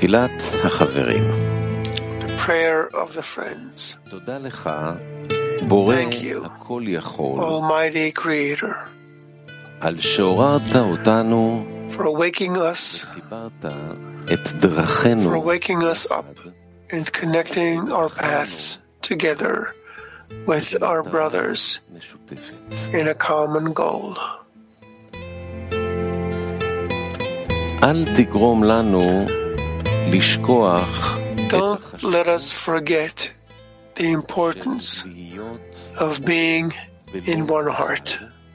תפילת החברים. The prayer of the friends. תודה לך, בורא הכל יכול, Almighty Creator, על שהוררת אותנו for waking us, וחיברת את דרכינו, for waking us up and connecting our paths together with our brothers משותפת. in a common goal. אל תגרום לנו לשכוח Don't let us forget the importance להיות of being in one heart,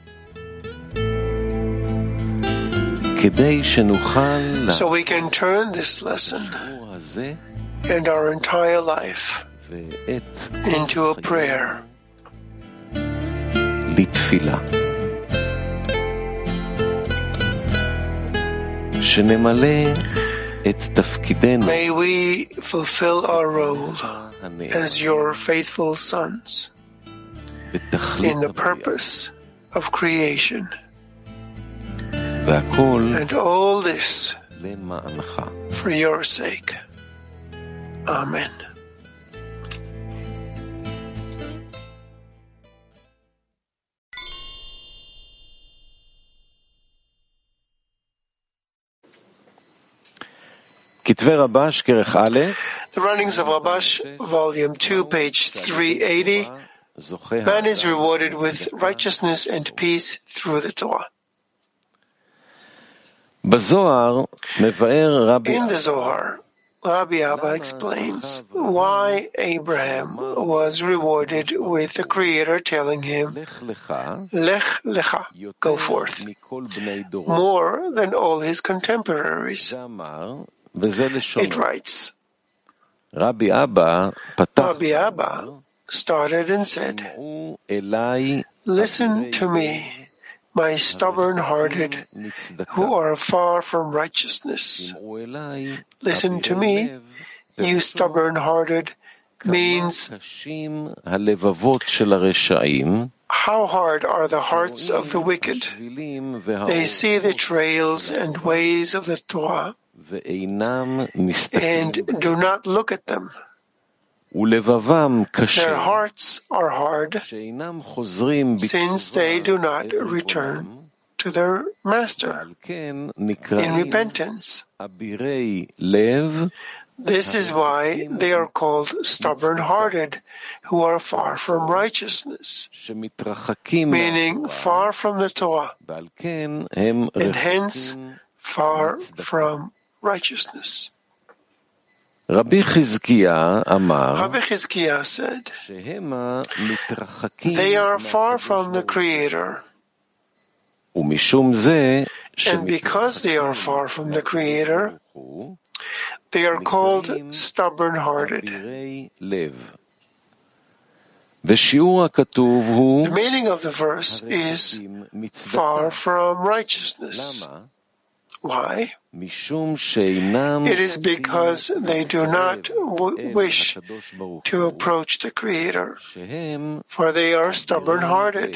כדי שנוכל so we can turn this lesson לשיעור הזה and our entire life ואת into a prayer, לתפילה. שנמלא את תפקידנו may we fulfill our role as your faithful sons בתכלית in the הבריאה, purpose of creation, והכל and all this למענך. for your sake. Amen. כתבי רבש, כרך א', The writings of Rabash, volume 2, page 380. זוכה Man is rewarded with righteousness and peace through the Torah. בזוהר מבאר רבי In the Zohar, Rabbi Abba explains why Abraham was rewarded with the Creator telling him, לך לך Lech Lecha, go forth, מכל בני דורו. more than all his contemporaries. ואמר, וזה לשונו. It writes, רבי אבא פתח Rabbi Abba started and said, שמעו אליי Listen to me, my stubborn-hearted, who are far from righteousness. שמעו אליי Listen to me, you stubborn-hearted, means קשים הלבבות של הרשעים, how hard are the hearts of the wicked. השבילים They see the trails and ways of the Torah ואינם מסתכלים, and do not look at them. ולבבם קשה, Their hearts are hard שאינם חוזרים since they do not return to their master ועל כן in נקראים repentance. אבירי לב, This is why they are called stubborn-hearted, who are far from righteousness, שמתרחקים meaning מהתורה, far from the Torah, ועל כן הם and hence רחוקים. far from righteousness. רבי חזקיה אמר Rabbi Chizkiah said, שהמה מתרחקים they are far מהקדוש from the ברוך Creator, הוא. ומשום זה and because they are far from the Creator, ברוך הוא, they are called נקראים stubborn-hearted. אבירי לב. ושיעור הכתוב הוא The meaning of the verse is הרחוקים מצדקה. far from righteousness. למה? Why? משום שאינם It is because they do not אל wish הקדוש ברוך to הוא, approach the Creator, שהם for they are stubborn-hearted,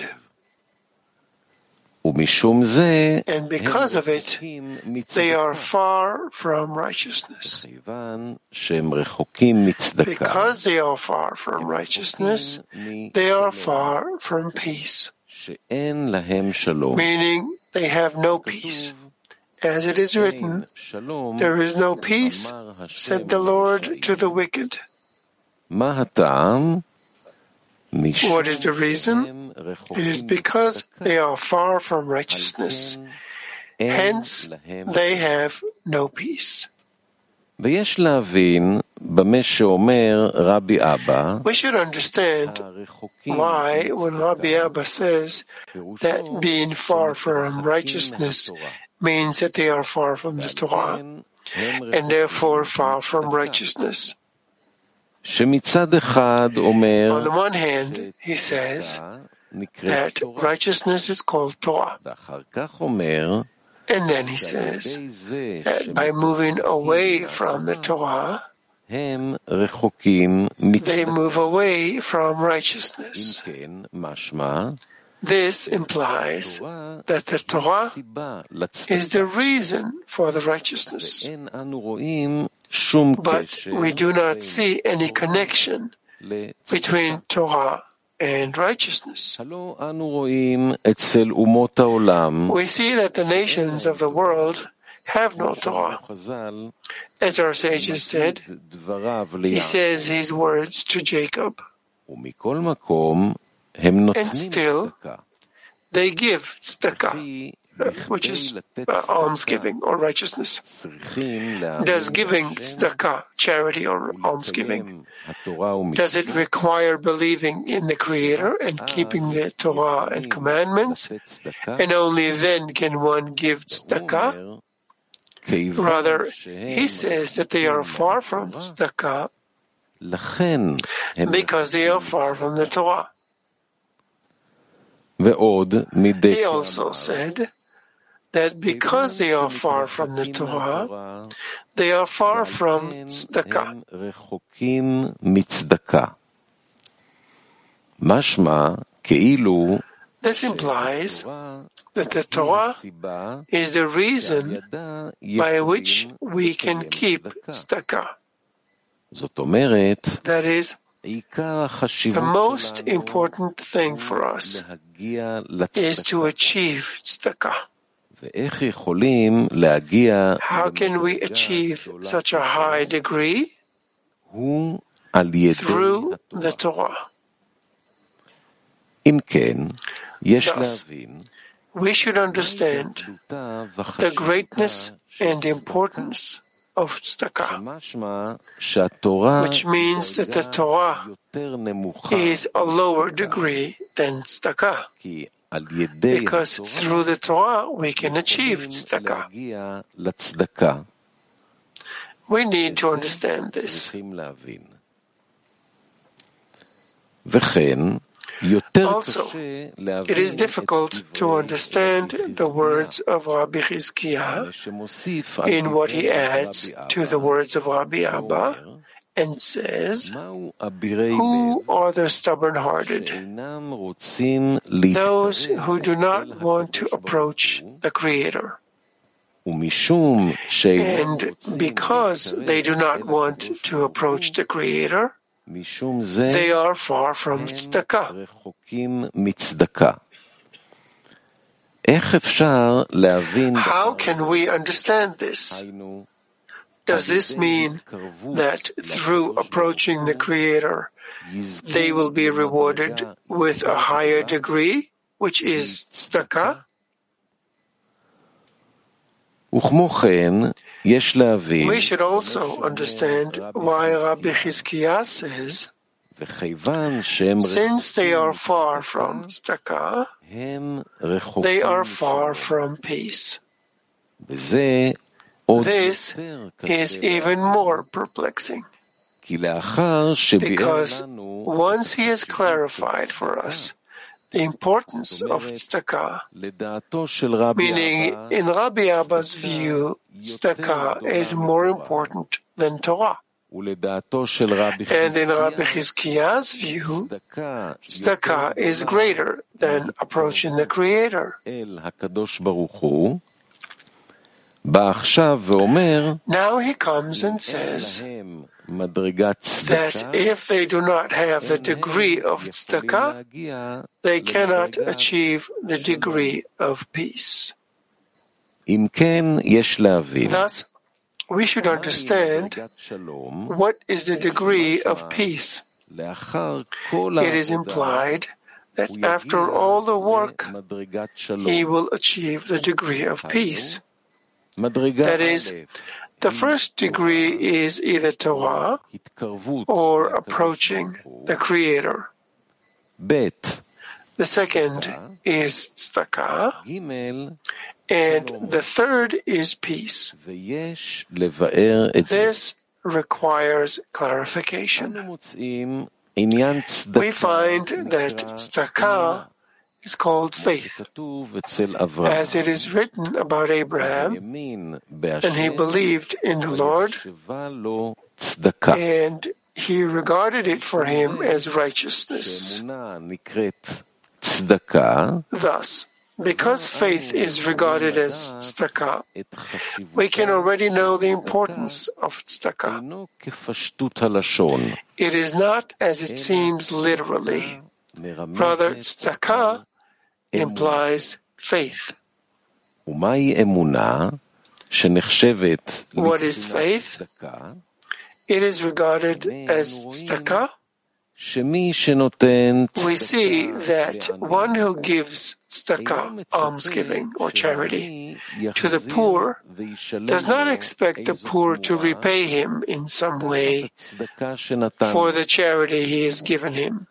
ומשום זה and because of it, רחוקים they are מצדקה. far from righteousness. כיוון שהם רחוקים מצדקה, Because they are far from righteousness, they are far from peace, שאין להם שלום. meaning they have no peace. As it is written, שלום, there is no peace, אמר השם said the Lord to the wicked. מה הטעם? משום What is the reason? שהם It רחוקים is because מצדקה, they are far from על righteousness. כן אין Hence, להם. they have no peace. ויש להבין במה שאומר רבי אבא, We should understand הרחוקים why, when Rabbi מצדקה, Abba says פירושו that being far from שמתרחקים righteousness מהתורה. means that they are far from the ועל Torah, כן הם and רחוקים therefore far from מצדקה. righteousness. שמצד אחד אומר On the one hand, he says שצדקה נקראת that תורה, righteousness is called Torah, ואחר כך אומר and then he שעל says ידי זה that by moving away from the Torah, הם רחוקים they מצדקה. move away from אם righteousness. כן, משמע, This implies תורה that the Torah סיבה is the לצדקה, reason for the righteousness, ואין אנו רואים שום But קשר we do not see any connection between Torah and righteousness. הלא אנו רואים אצל אומות העולם, We see that the nations of the world have no Torah. חז"ל, As our sages said, דבריו he says his words to Jacob, ומכל מקום הם נותנים still, צדקה. they give tzedakah, which is almsgiving or righteousness. Does giving tzedakah, charity or almsgiving, does it require believing in the Creator and keeping the Torah and commandments, and only then can one give tzedakah? Rather, he says that they are far from tzedakah because they are far from the Torah. He also said that because they are far from the Torah, they are far from tzedakah. This implies that the Torah is the reason by which we can keep tzedakah. That is, the most important thing for us is to achieve tzedakah. How can we achieve such a high degree? Through the Torah. Thus, we should understand the greatness and importance of tzedakah, which means that the Torah is a lower degree than tzedakah, because through the Torah we can achieve tzedakah. We need to understand this. Also, it is difficult to understand the words of Rabbi Chizkiah in what he adds to the words of Rabbi Abba and says, who are the stubborn-hearted? Those who do not want to approach the Creator. And because they do not want to approach the Creator, they are far from tzedakah. How can we understand this? Does this mean that through approaching the Creator, they will be rewarded with a higher degree, which is tzedakah? We should also understand why Rabbi Chizkiah says, since they are far from tzedakah, they are far from peace. This is even more perplexing, because once he has clarified for us the importance of tzedakah, meaning in Rabbi Abba's view, tzedakah is more important than Torah. And in Rabbi Chizkiah's view, tzedakah is greater than approaching the Creator. Now he comes and says that if they do not have the degree of tzedakah, they cannot achieve the degree of peace. Thus, we should understand what is the degree of peace. It is implied that after all the work, he will achieve the degree of peace. That is, the first degree is either Torah or approaching the Creator. The second is tzedakah, and the third is peace. This requires clarification. We find that tzedakah is called faith, as it is written about Abraham, and he believed in the Lord, and he regarded it for him as righteousness. Thus, Because faith is regarded as tzedakah, we can already know the importance of tzedakah. It is not as it seems literally. Rather, tzedakah implies faith. What is faith? It is regarded as tzedakah. We see that one who gives tzedakah, almsgiving or charity, to the poor does not expect the poor to repay him in some way for the charity he has given him.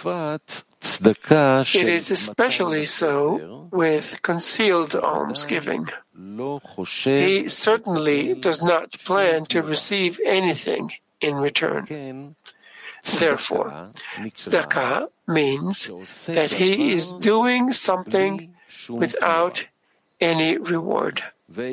It is especially so with concealed almsgiving. He certainly does not plan to receive anything in return. Therefore, tzedakah means that he is doing something without any reward. But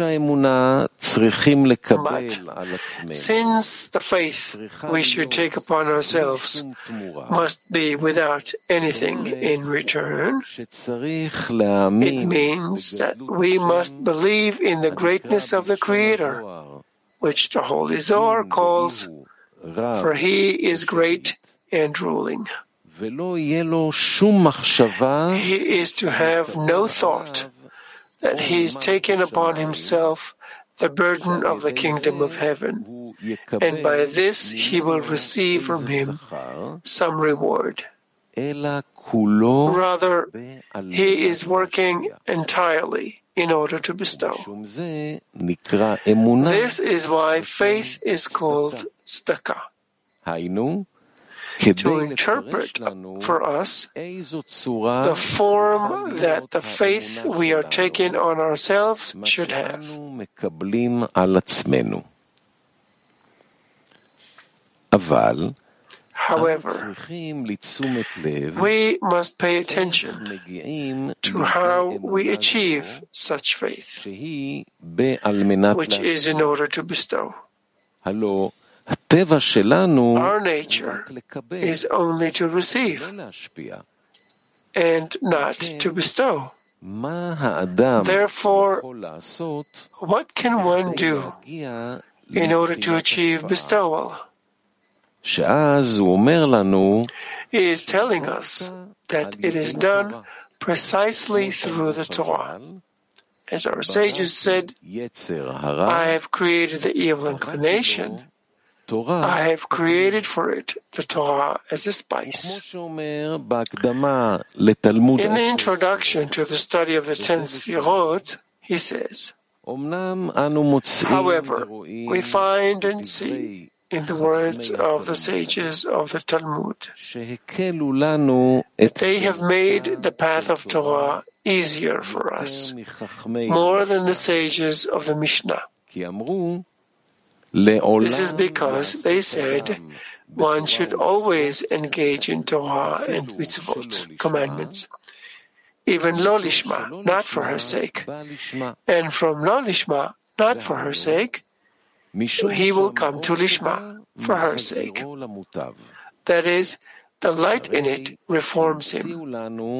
since the faith we should take upon ourselves must be without anything in return, it means that we must believe in the greatness of the Creator, which the Holy Zohar calls, for he is great and ruling. He is to have no thought that he is taken upon himself the burden of the kingdom of heaven, and by this he will receive from him some reward. Rather, he is working entirely in order to bestow. This is why faith is called tzedakah. To interpret for us the form that the faith we are taking on ourselves should have. However, we must pay attention to how we achieve such faith, which is in order to bestow. Our nature is only to receive and not to bestow. Therefore, what can one do in order to achieve bestowal? He is telling us that it is done precisely through the Torah. As our sages said, I have created the evil inclination. I have created for it the Torah as a spice. In the introduction to the study of the 10 Sefirot, he says, however, we find and see in the words of the sages of the Talmud that they have made the path of Torah easier for us, more than the sages of the Mishnah. This is because they said one should always engage in Torah and mitzvot, commandments, even lo lishma, not for her sake, and from lo lishma, not for her sake, he will come to lishma, for her sake. That is, the light in it reforms him.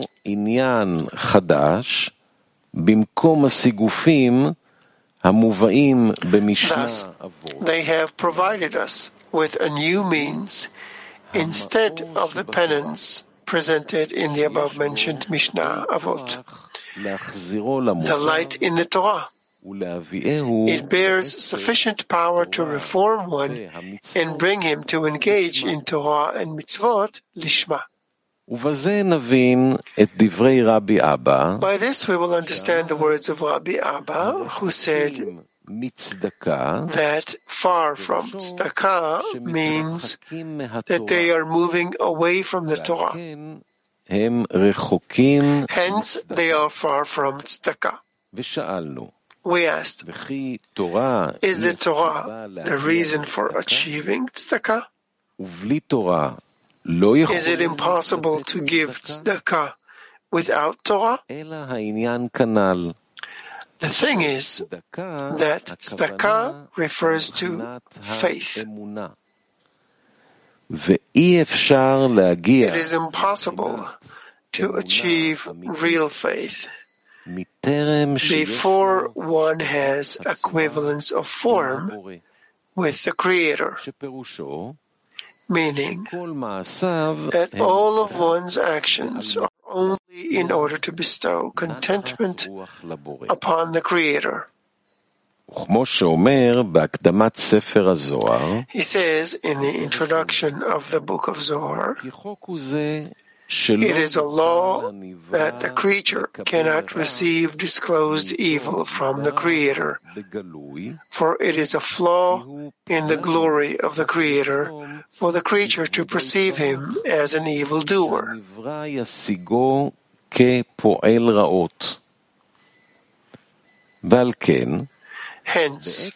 Thus, they have provided us with a new means instead of the penance presented in the above-mentioned Mishnah Avot. The light in the Torah. It bears sufficient power to reform one and bring him to engage in Torah and mitzvot lishma. By this we will understand the words of Rabbi Abba, who said that far from tzedakah means that they are moving away from the Torah. Hence, they are far from tzedakah. We asked, is the Torah the reason for achieving tzedakah? Is it impossible to give tzedakah without Torah? The thing is that tzedakah refers to faith. It is impossible to achieve real faith before one has equivalence of form with the Creator, meaning that all of one's actions are only in order to bestow contentment upon the Creator. He says in the introduction of the book of Zohar, it is a law that the creature cannot receive disclosed evil from the Creator, for it is a flaw in the glory of the Creator for the creature to perceive him as an evildoer. Hence,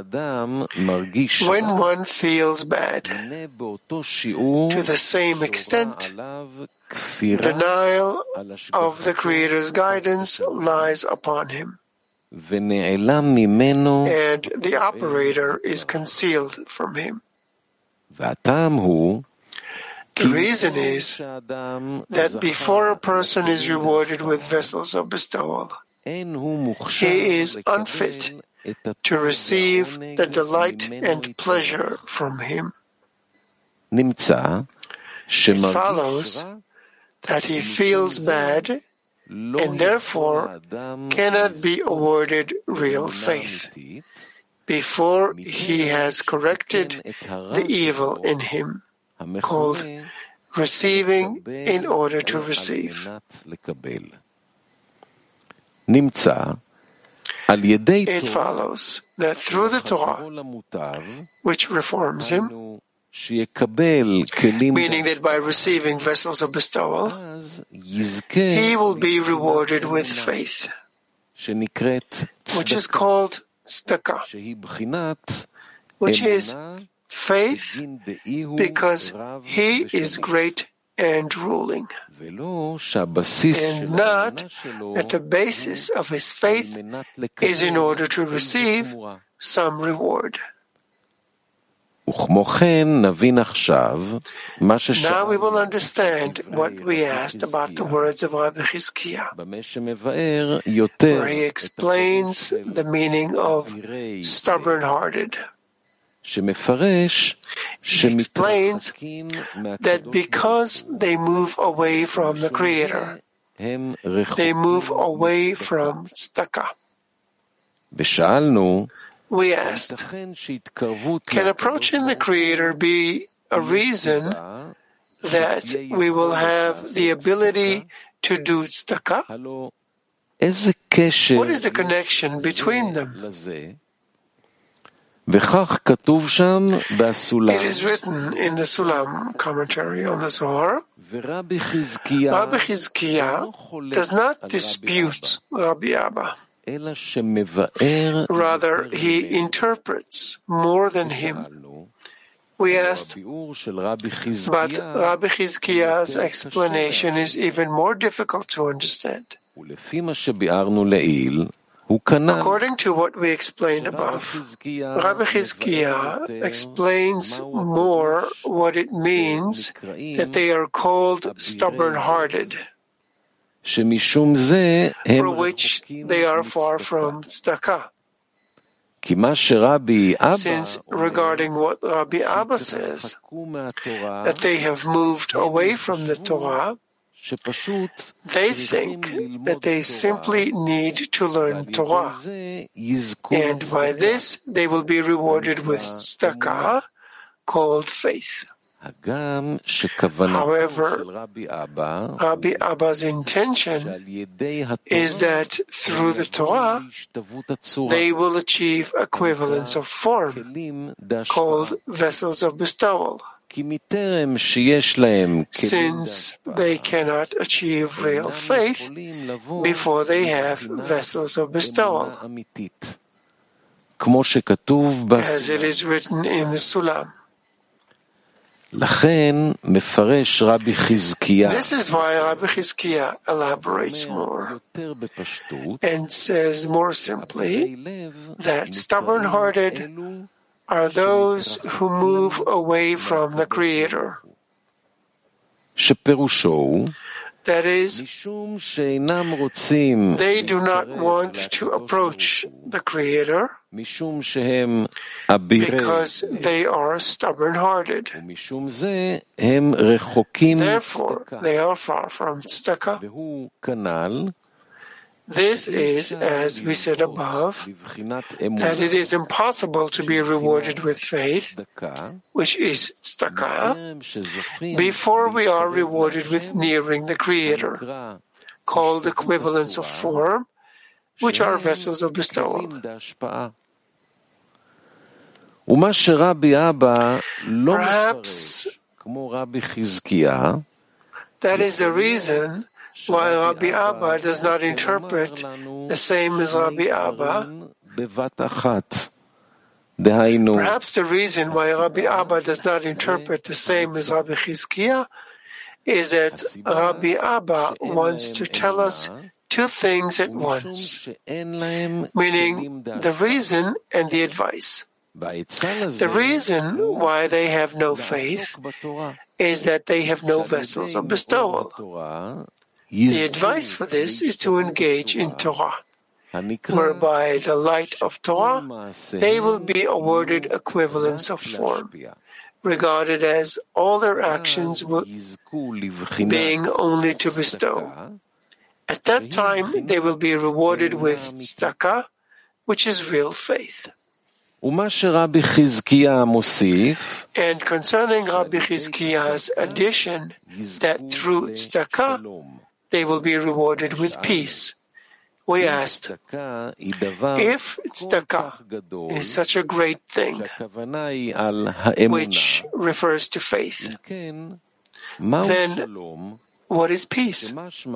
when one feels bad, to the same extent, denial of the Creator's guidance lies upon him, and the operator is concealed from him. The reason is that before a person is rewarded with vessels of bestowal, he is unfit to receive the delight and pleasure from him. It follows that he feels bad and therefore cannot be awarded real faith before he has corrected the evil in him, called receiving in order to receive. It follows that through the Torah, which reforms him, meaning that by receiving vessels of bestowal, he will be rewarded with faith, which is called tzedakah, which is faith because he is great and ruling, and not that the basis of his faith is in order to receive some reward. Now we will understand what we asked about the words of Rabbi Chizkiah, where he explains the meaning of stubborn-hearted. He explains that because they move away from the Creator, they move away from tzedakah. We asked, can approaching the Creator be a reason that we will have the ability to do tzedakah? What is the connection between them? It is written in the Sulam commentary on the Zohar, Rabbi Chizkiah does not dispute Rabbi Abba. Rather, he interprets more than him. We asked, but Rabbi Chizkiah's explanation is even more difficult to understand. According to what we explained above, Rabbi Chizkiah explains more what it means that they are called stubborn-hearted, for which they are far from tzedakah. Since regarding what Rabbi Abba says, that they have moved away from the Torah, they think that they simply need to learn Torah, and by this they will be rewarded with tzedakah, called faith. However, Rabbi Abba's intention is that through the Torah, they will achieve equivalence of form, called vessels of bestowal, since they cannot achieve real faith before they have vessels of bestowal, as it is written in the Sulam. This is why Rabbi Chizkiah elaborates more and says more simply that stubborn-hearted are those who move away from the Creator. That is, they do not want to approach the Creator because they are stubborn-hearted. Therefore, they are far from tzedakah. This is, as we said above, that it is impossible to be rewarded with faith, which is tzedakah, before we are rewarded with nearing the Creator, called equivalents of form, which are vessels of bestowal. Perhaps that is the reason why Rabbi Abba does not interpret the same as Rabbi Abba. Perhaps the reason why Rabbi Abba does not interpret the same as Rabbi Chizkiah is that Rabbi Abba wants to tell us two things at once, meaning the reason and the advice. The reason why they have no faith is that they have no vessels of bestowal. The advice for this is to engage in Torah, whereby the light of Torah, they will be awarded equivalence of form, regarded as all their actions being only to bestow. At that time, they will be rewarded with tzedakah, which is real faith. And concerning Rabbi Chizkiah's addition, that through tzedakah, they will be rewarded with peace. We asked, if tzedakah is such a great thing, which refers to faith, then what is peace?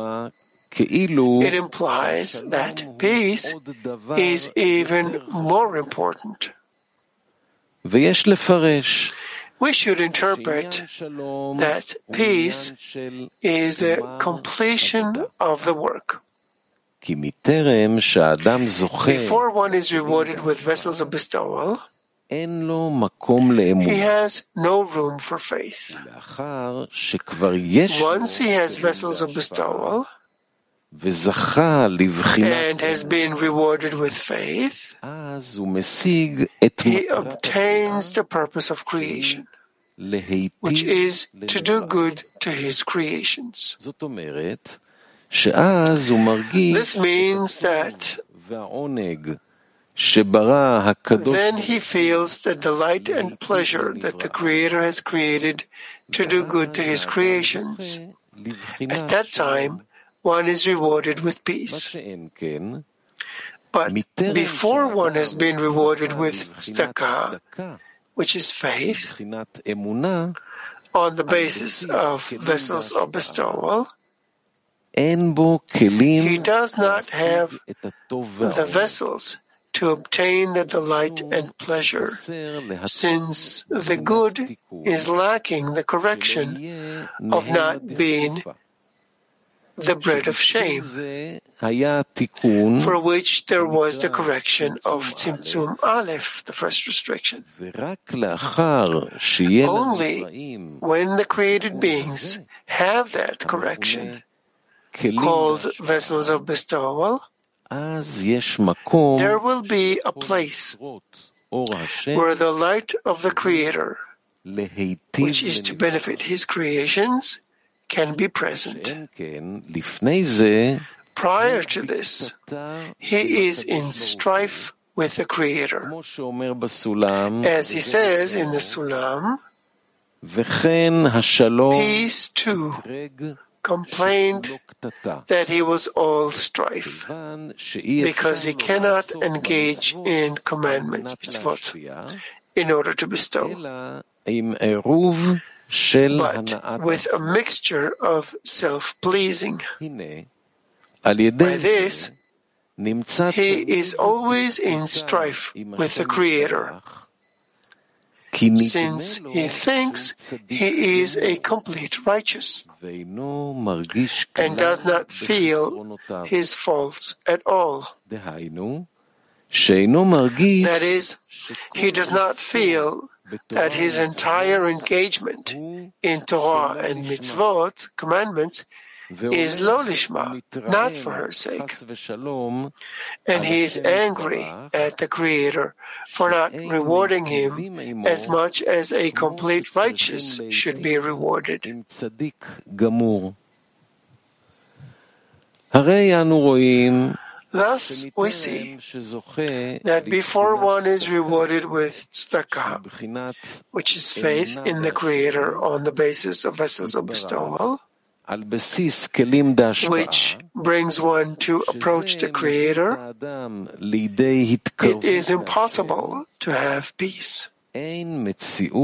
It implies that peace is even more important. We should interpret that peace is the completion of the work. Before one is rewarded with vessels of bestowal, he has no room for faith. Once he has vessels of bestowal and has been rewarded with faith, he obtains the purpose of creation, which is to do good to his creations. This means that then he feels the delight and pleasure that the Creator has created to do good to his creations. At that time, one is rewarded with peace. But before one has been rewarded with tzedakah, which is faith, on the basis of vessels of bestowal, he does not have the vessels to obtain the delight and pleasure, since the good is lacking the correction of not being the bread of shame, for which there was the correction of Tzimtzum Aleph, the first restriction. Only when the created beings have that correction, called vessels of bestowal, there will be a place where the light of the Creator, which is to benefit his creations, can be present. Prior to this, he is in strife with the Creator. As he says in the Sulam, peace too complained that he was all strife, because he cannot engage in commandments, mitzvot, in order to bestow, but with a mixture of self-pleasing. By this, he is always in strife with the Creator, since he thinks he is a complete righteous and does not feel his faults at all. That is, he does not feel that his entire engagement in Torah and mitzvot, commandments, is lo lishma, not for her sake. And he is angry at the Creator for not rewarding him as much as a complete righteous should be rewarded. Thus, we see that before one is rewarded with tzedakah, which is faith in the Creator on the basis of vessels of bestowal, which brings one to approach the Creator, it is impossible to have peace. It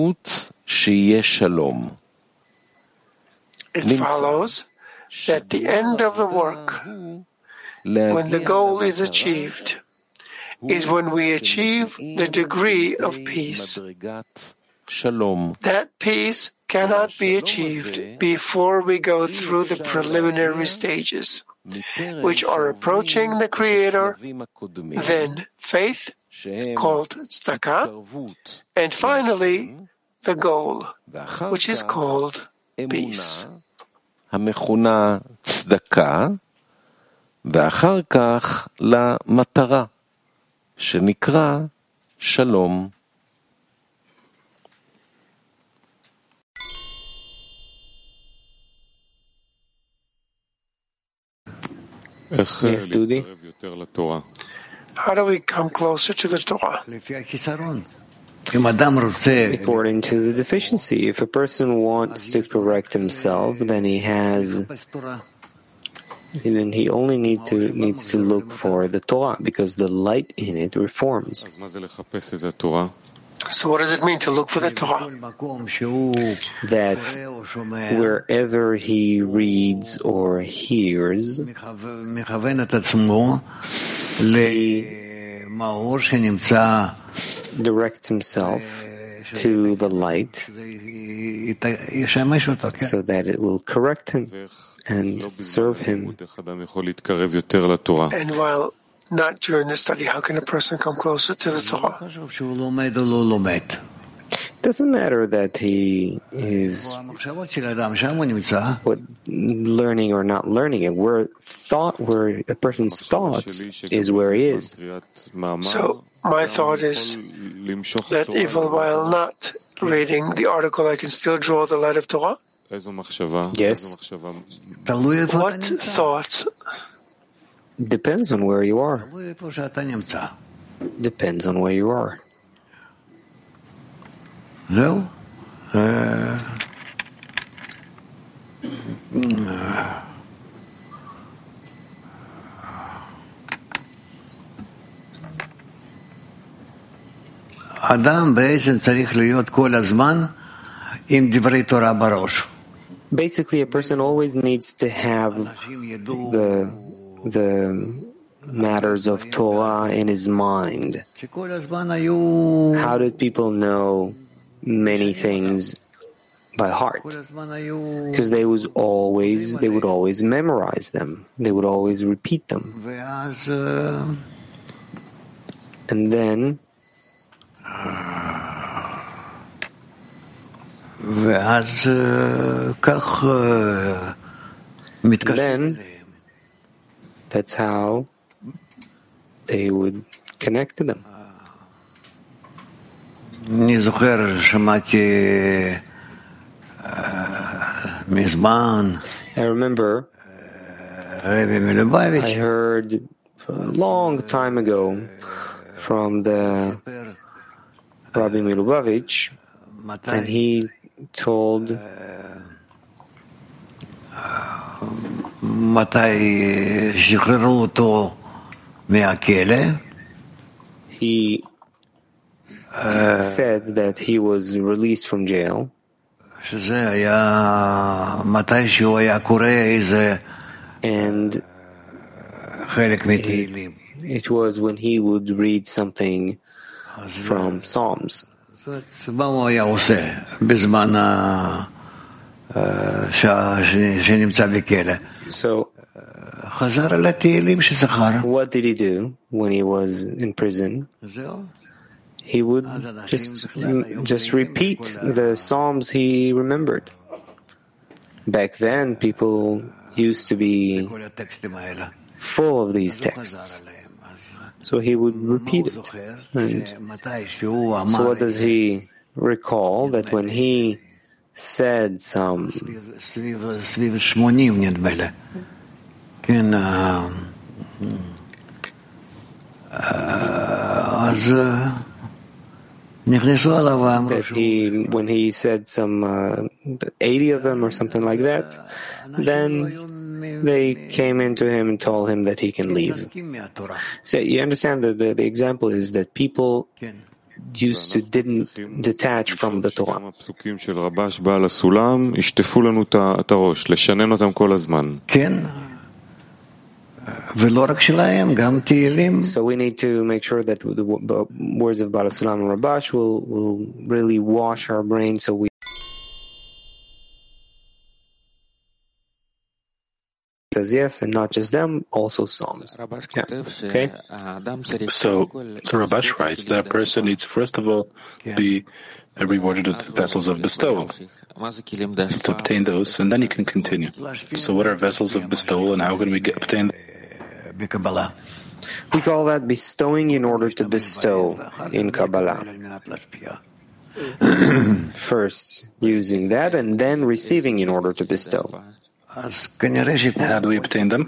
follows that the end of the work, when the goal is achieved, is when we achieve the degree of peace. That peace cannot be achieved before we go through the preliminary stages, which are approaching the Creator, then faith, called tzedakah, and finally the goal, which is called peace. ואחר כך למטרה, שנקרא שלום. Yes, Dudi. How do we come closer to the Torah? According to the deficiency, if a person wants to correct himself, then he only needs to look for the Torah, because the light in it reforms. So what does it mean to look for the Torah? That wherever he reads or hears, he directs himself to the light so that it will correct him and serve him. And while not during the study, how can a person come closer to the Torah? It doesn't matter that he is learning or not learning it. Where a person's thoughts is where he is. So my thought is that even while not reading the article, I can still draw the light of Torah? Yes. What thoughts? Depends on where you are. Depends on where you are. No? אדם בעצם צריך להיות כל הזמן עם דברי תורה בראש. Basically, a person always needs to have the matters of Torah in his mind. How did people know many things by heart? Because they would always memorize them. They would always repeat them. And then that's how they would connect to them. אני זוכר, שמעתי מזמן. I remember I heard a long time ago from the Rabbi Milubavitch, and he told מתי שחררו אותו מהכלא. He said that he was released from jail. שזה היה מתי שהוא היה קורא איזה חלק מתהילים. It was when he would read something from Psalms. מה הוא היה עושה בזמן שנמצא בכלא? So, חזר על התהילים שזכר. what did he do when he was in prison? He would just repeat the Psalms he remembered. Back then, people used to be full of these texts. So he would repeat it. And so what does he recall? That when he said some when he said some 80 of them or something like that, then they came into him and told him that he can leave. So you understand that the example is that people didn't detach from the Torah. So we need to make sure that the words of Baal HaSulam and Rabash will really wash our brains, so we says yes, and not just them, also Psalms. Yeah. Okay. So Rabash writes that a person needs first of all be rewarded with vessels of bestowal to obtain those, and then you can continue. So what are vessels of bestowal, and how can we obtain them? We call that bestowing in order to bestow in Kabbalah. First using that, and then receiving in order to bestow. How do we obtain them?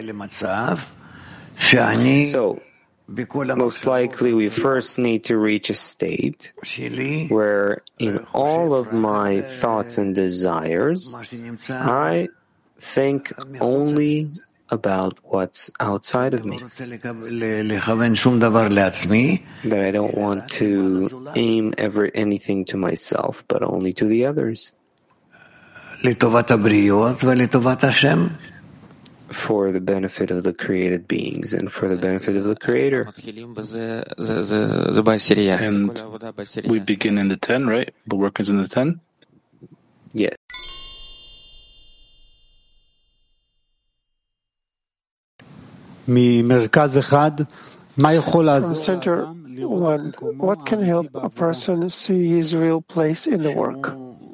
So, most likely we first need to reach a state where in all of my thoughts and desires, I think only about what's outside of me. That I don't want to aim anything to myself, but only to the others. For the benefit of the created beings and for the benefit of the Creator. And we begin in the 10, right? The work is in the 10? Yes. From center one, what can help a person see his real place in the work?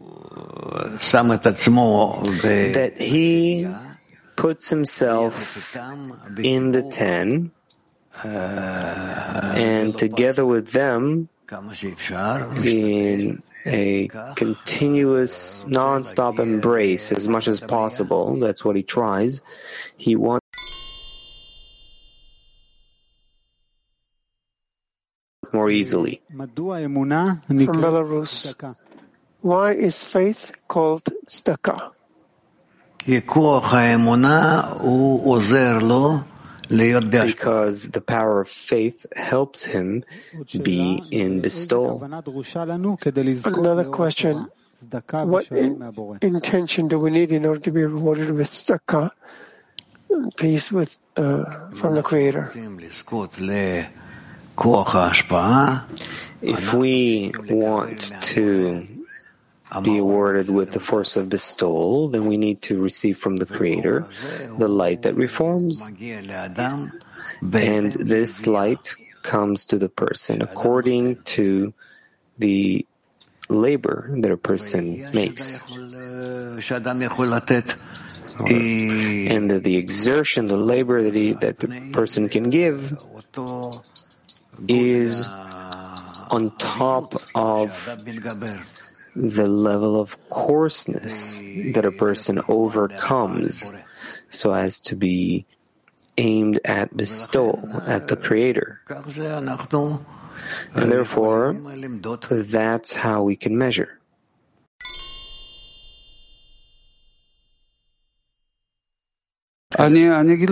That he puts himself in the 10 and together with them in a continuous, non-stop embrace as much as possible. That's what he tries. He wants more easily. From Belarus, why is faith called tzedakah? Because the power of faith helps him be in bestowal. Another question, what intention do we need in order to be rewarded with tzedakah, peace with from the Creator? If we want to be awarded with the force of bestowal, then we need to receive from the Creator the light that reforms. And this light comes to the person according to the labor that a person makes. And the exertion, the labor that the person can give is on top of the level of coarseness that a person overcomes so as to be aimed at bestowal, at the Creator. And therefore, that's how we can measure. I'll tell you,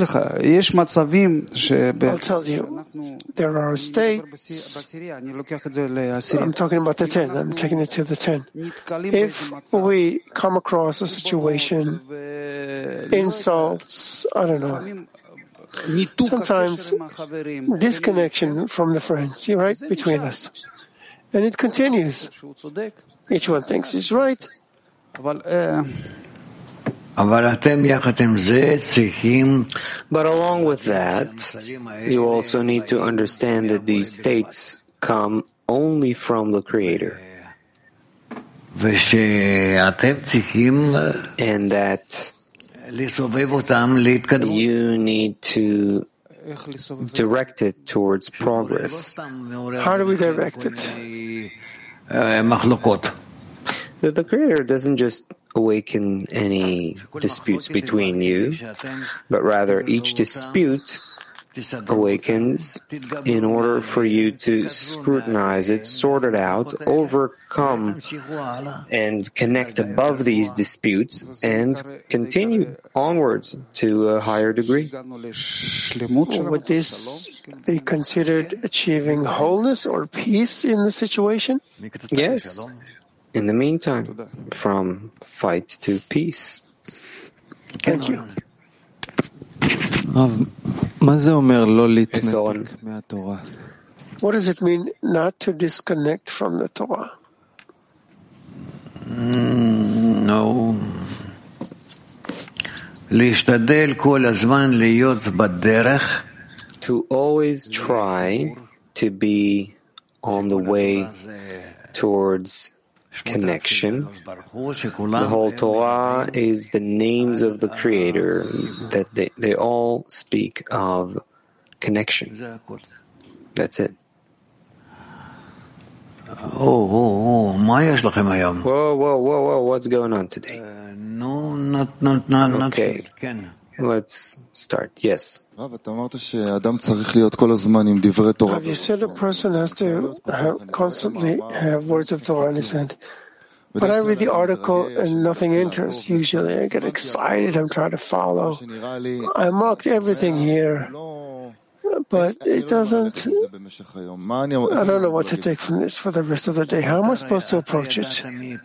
there are states, I'm talking about the 10, I'm taking it to the 10. If we come across a situation, insults, I don't know, sometimes disconnection from the friends, right, between us. And it continues. Each one thinks he's right. But along with that, you also need to understand that these states come only from the Creator. And that You need to direct it towards progress. How do we direct it? The Creator doesn't just awaken any disputes between you, but rather each dispute awakens in order for you to scrutinize it, sort it out, overcome and connect above these disputes, and continue onwards to a higher degree. Would this be considered achieving wholeness or peace in the situation? Yes. In the meantime, from fight to peace. Thank you. What does What does it mean not to disconnect from the Torah? No. To always try to be on the way towards connection. The whole Torah is the names of the Creator, that they all speak of connection. That's it. Whoa, what's going on today? Okay, let's start. Yes. Rav, you said a person has to constantly have words of Torah in his hand. But I read the article and nothing enters. Usually I get excited, I'm trying to follow. I marked everything here, but it doesn't. I don't know what to take from this for the rest of the day. How am I supposed to approach it?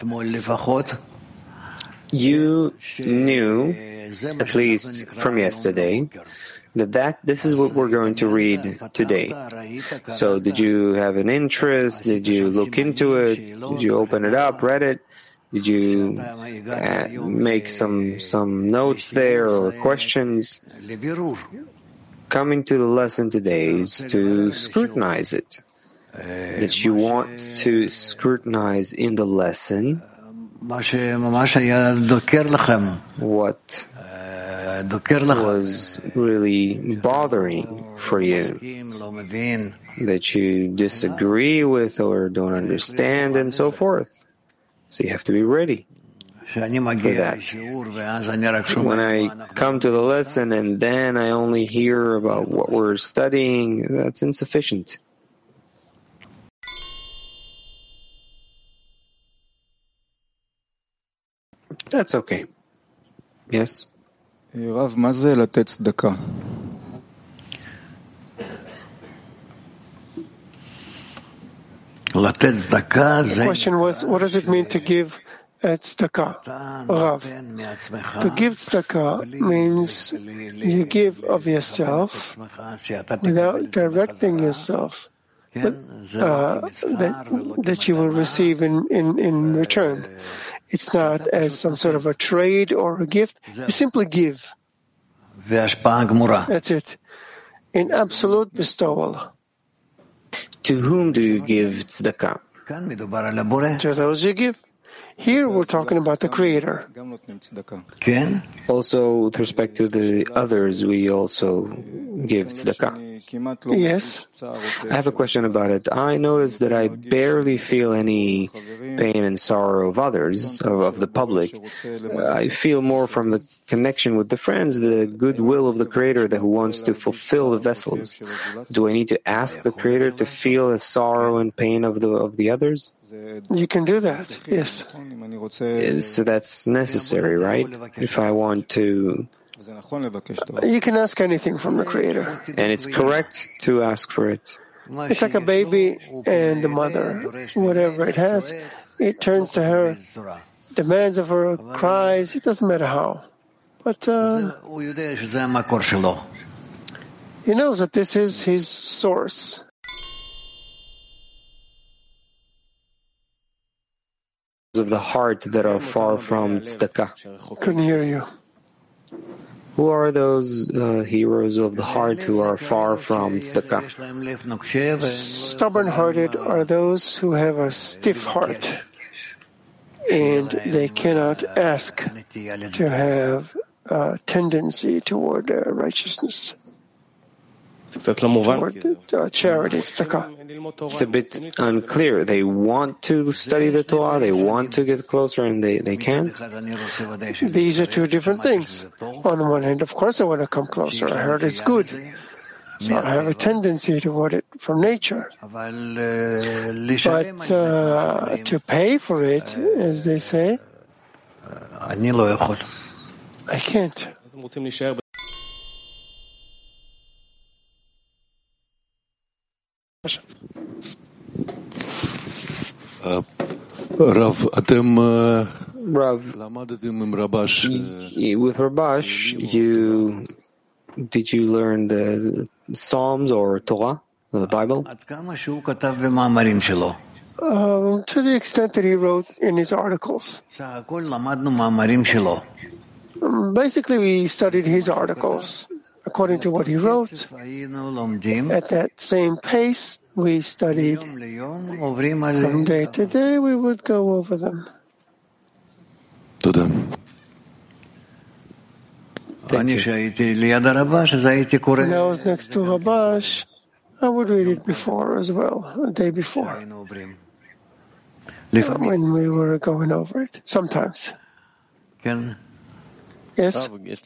You knew, at least from yesterday, that this is what we're going to read today. So did you have an interest? Did you look into it? Did you open it up, read it? Did you make some notes there or questions? Coming to the lesson today is to scrutinize it. That you want to scrutinize in the lesson what was really bothering for you, that you disagree with or don't understand, and so forth. So you have to be ready for that. When I come to the lesson and then I only hear about what we're studying, that's insufficient. That's okay. Yes? Rav, מה זה לתת צדקה? The question was, what does it mean to give tzedakah? Rav. To give tzedakah means you give of yourself without directing yourself, but, that you will receive in return. It's not as some sort of a trade or a gift. You simply give. That's it. In absolute bestowal. To whom do you give tzedakah? To those you give. Here we're talking about the Creator. Also, with respect to the others, we also give tzedakah. Yes. I have a question about it. I notice that I barely feel any pain and sorrow of others, of the public. I feel more from the connection with the friends, the goodwill of the Creator who wants to fulfill the vessels. Do I need to ask the Creator to feel the sorrow and pain of the others? You can do that, yes. So that's necessary, right? If I want to... You can ask anything from the Creator. And it's correct to ask for it. It's like a baby and the mother. Whatever it has, it turns to her, demands of her, cries. It doesn't matter how. But he knows that this is his source. Of the heart that are far from tzedakah. Couldn't hear you. Who are those heroes of the heart who are far from tzedakah? Stubborn-hearted are those who have a stiff heart, and they cannot ask to have tendency toward righteousness, toward charity, tzedakah. It's a bit unclear. They want to study the Torah, they want to get closer, and they can't. These are two different things. On the one hand, of course I want to come closer. I heard it's good. So I have a tendency toward it from nature. But to pay for it, as they say, I can't. Rav, with Rabash, did you learn the Psalms or Torah, the Bible? To the extent that he wrote in his articles. Basically, we studied his articles according to what he wrote. At that same pace, we studied. From day to day, we would go over them. When I was next to Rabash, I would read it before as well, the day before, when we were going over it, sometimes. Yes? I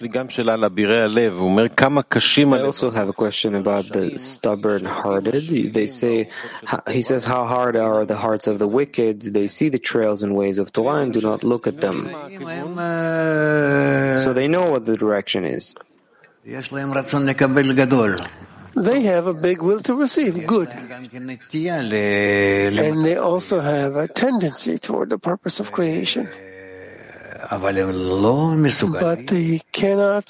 also have a question about the stubborn-hearted. He says, how hard are the hearts of the wicked? They see the trails and ways of Torah and do not look at them. So they know what the direction is. They have a big will to receive, good. And they also have a tendency toward the purpose of creation. But they cannot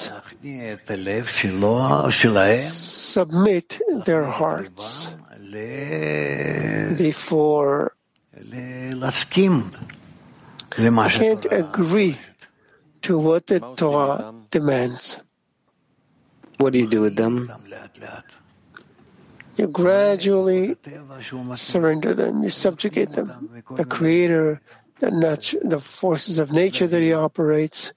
submit their hearts before. They can't agree to what the Torah demands. What do you do with them? You gradually surrender them, you subjugate them. The Creator, the forces of nature that he operates,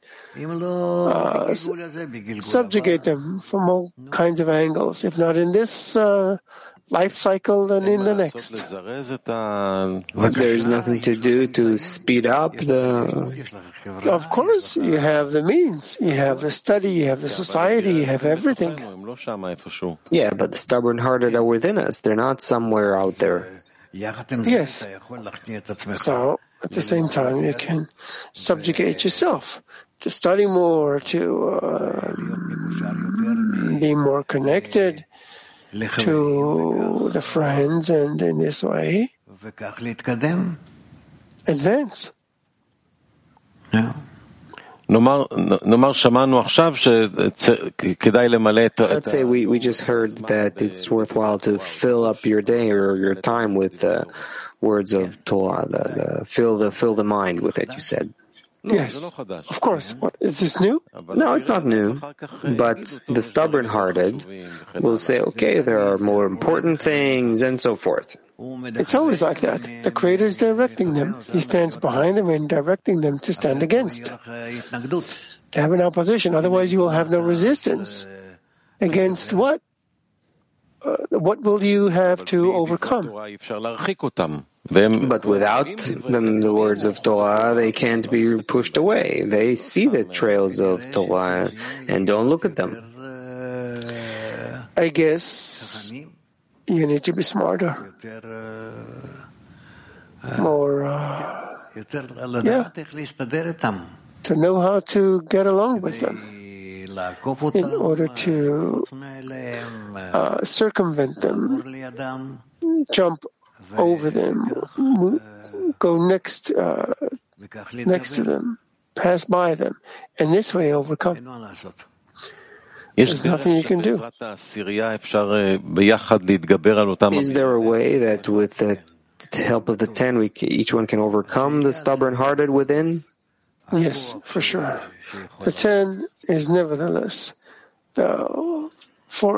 subjugate them from all kinds of angles. If not in this life cycle, then in the next. There's nothing to do to speed up the... Of course, you have the means, you have the study, you have the society, you have everything. Yeah, but the stubborn-hearted are within us. They're not somewhere out there. Yes. So, at the same time, you can subjugate yourself to study more, to be more connected to the friends, and in this way, advance. Yeah. Let's say we just heard that it's worthwhile to fill up your day or your time with words of Torah, fill the mind with it, you said. Yes, of course. What, is this new? No, it's not new. But the stubborn-hearted will say, okay, there are more important things, and so forth. It's always like that. The Creator is directing them. He stands behind them and directing them to stand against. To have an opposition. Otherwise, you will have no resistance. Against what? What will you have to overcome? But without them, the words of Torah, they can't be pushed away. They see the trails of Torah and don't look at them. I guess you need to be smarter. More, to know how to get along with them in order to circumvent them, jump over them, go next to them, pass by them, and this way overcome. There's nothing you can do. Is there a way that with the help of the 10, each one can overcome the stubborn-hearted within? Yes, for sure. The 10 is nevertheless the force.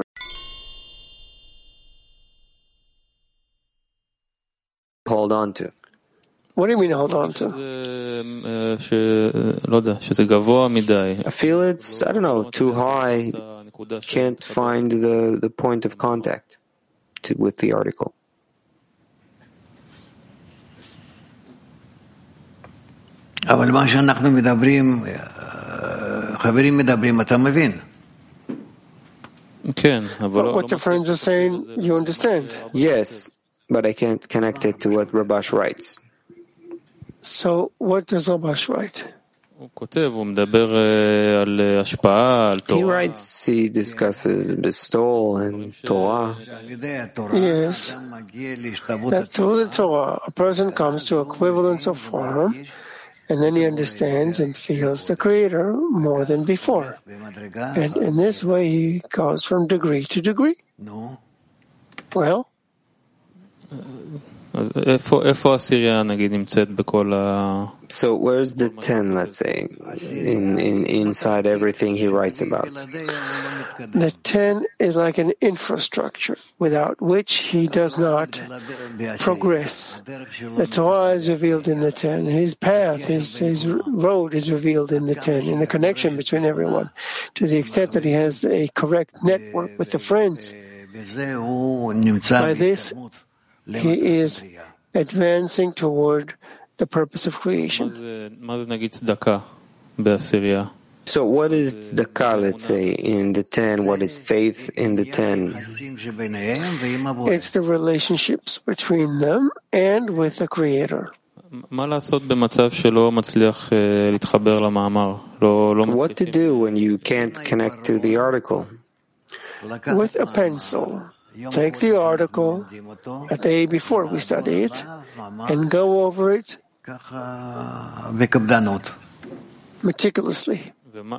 Hold on to. What do you mean hold on to? I feel it's, I don't know, too high. Can't find the point of contact with the article. אבל מה שאנחנו מדברים, חברים מדברים, אתה מבין? But what the friends are saying, you understand. Yes, but I can't connect it to what Rabash writes. So what does Rabash write? He writes, he discusses bestowal and Torah. Yes, that through the Torah, a person comes to equivalence of form, and then he understands and feels the Creator more than before. And in this way, he goes from degree to degree. Well, so where's the 10, let's say, inside everything he writes about? The 10 is like an infrastructure without which he does not progress. The Torah is revealed in the 10. His path, his road is revealed in the 10, in the connection between everyone, to the extent that he has a correct network with the friends. By this, he is advancing toward the purpose of creation. So what is tzedakah, let's say, in the 10? What is faith in the 10? It's the relationships between them and with the Creator. What to do when you can't connect to the article? With a pencil, take the article a day before we study it and go over it meticulously.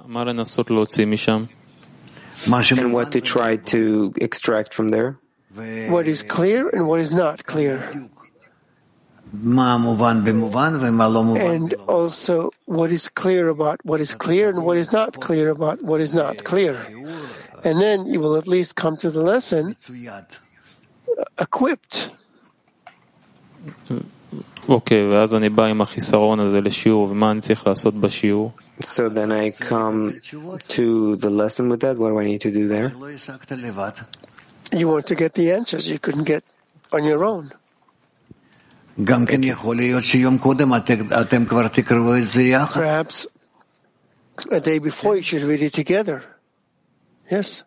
And what to try to extract from there? What is clear and what is not clear. And also what is clear about what is clear and what is not clear about what is not clear. And then you will at least come to the lesson equipped. So then I come to the lesson with that. What do I need to do there? You want to get the answers you couldn't get on your own. Perhaps a day before you should read it together. Yes.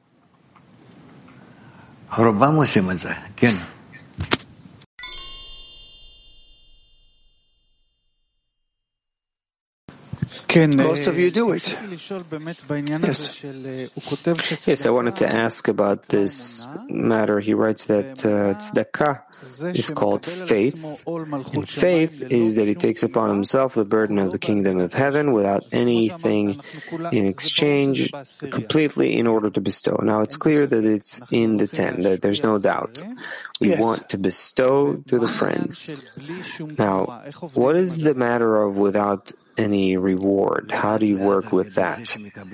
Most of you do it. Yes. Yes, I wanted to ask about this matter. He writes that tzedakah is called faith. And faith is that he takes upon himself the burden of the kingdom of heaven without anything in exchange, completely in order to bestow. Now it's clear that it's in the 10, that there's no doubt. We want to bestow to the friends. Now, what is the matter of without any reward? How do you work with that?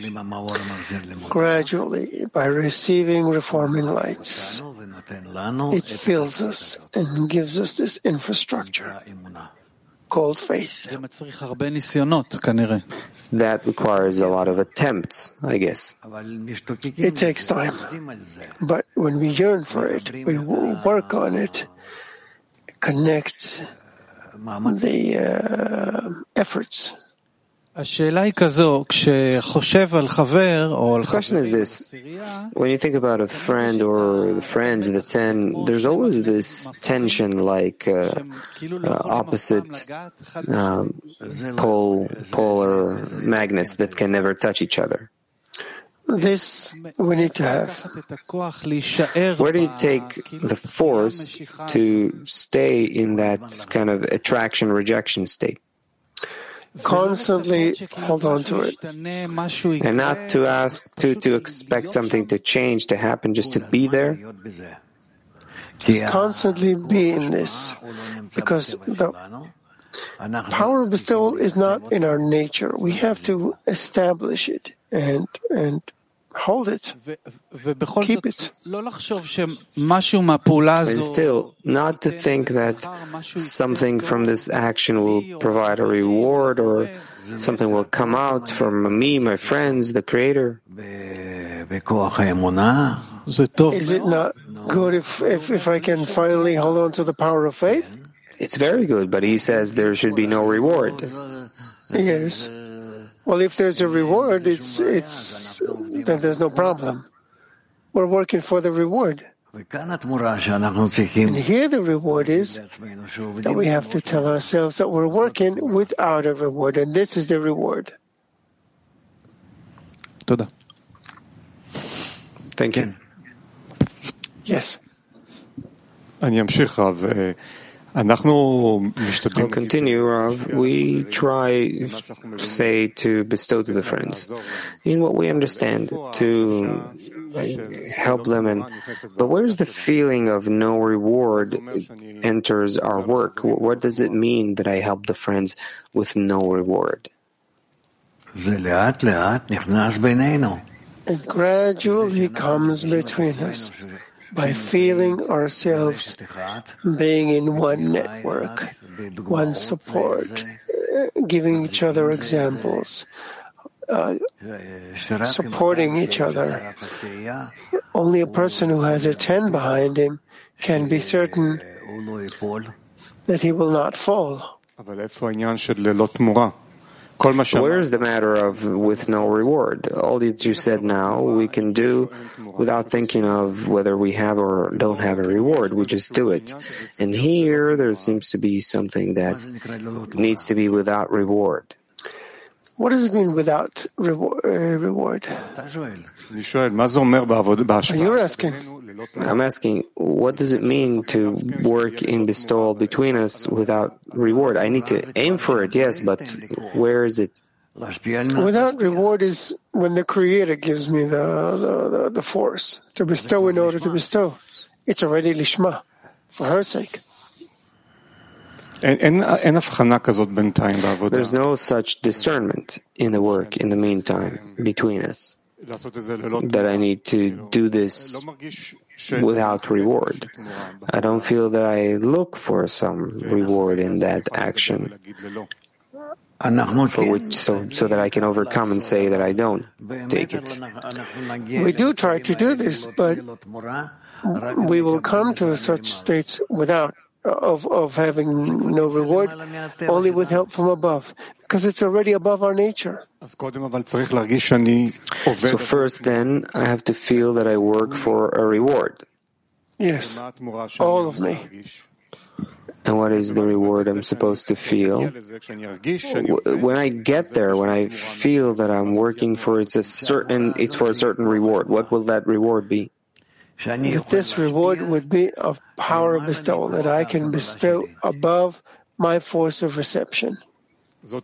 Gradually, by receiving reforming lights, it fills us and gives us this infrastructure called faith. That requires a lot of attempts, I guess. It takes time. But when we yearn for it, we will work on it, connect the efforts. The question is this: when you think about a friend or the friends, the 10, there's always this tension, like opposite polar magnets that can never touch each other. This we need to have. Where do you take the force to stay in that kind of attraction-rejection state? Constantly hold on to it. And not to ask, to expect something to change, to happen, just to be there. Just constantly be in this. Because the power of bestowal is not in our nature. We have to establish it and hold it, keep it. And still, not to think that something from this action will provide a reward or something will come out from me, my friends, the Creator. Is it not good if I can finally hold on to the power of faith? It's very good, but he says there should be no reward. Yes. Well, if there's a reward, then there's no problem. We're working for the reward. And here the reward is that we have to tell ourselves that we're working without a reward, and this is the reward. Thank you. Yes. I'll continue, Rav. We try, say, to bestow to the friends in what we understand, to help them. But where's the feeling of no reward enters our work? What does it mean that I help the friends with no reward? It gradually comes between us by feeling ourselves being in one network, one support, giving each other examples, supporting each other. Only a person who has a 10 behind him can be certain that he will not fall. Where is the matter of with no reward? All that you said now, we can do without thinking of whether we have or don't have a reward. We just do it. And here, there seems to be something that needs to be without reward. What does it mean without reward? You're asking. I'm asking, what does it mean to work in bestowal between us without reward? I need to aim for it, yes, but where is it? Without reward is when the Creator gives me the force to bestow in order to bestow. It's already lishma, for her sake. There's no such discernment in the work in the meantime between us, that I need to do this without reward. I don't feel that I look for some reward in that action, for which, so that I can overcome and say that I don't take it. We do try to do this, but we will come to such states without of having no reward, only with help from above, because it's already above our nature. So first, then, I have to feel that I work for a reward. Yes, all of me. And what is the reward I'm supposed to feel? When I get there, when I feel that I'm working for it's for a certain reward, what will that reward be? That this reward would be of power of bestowal, that I can bestow above my force of reception. So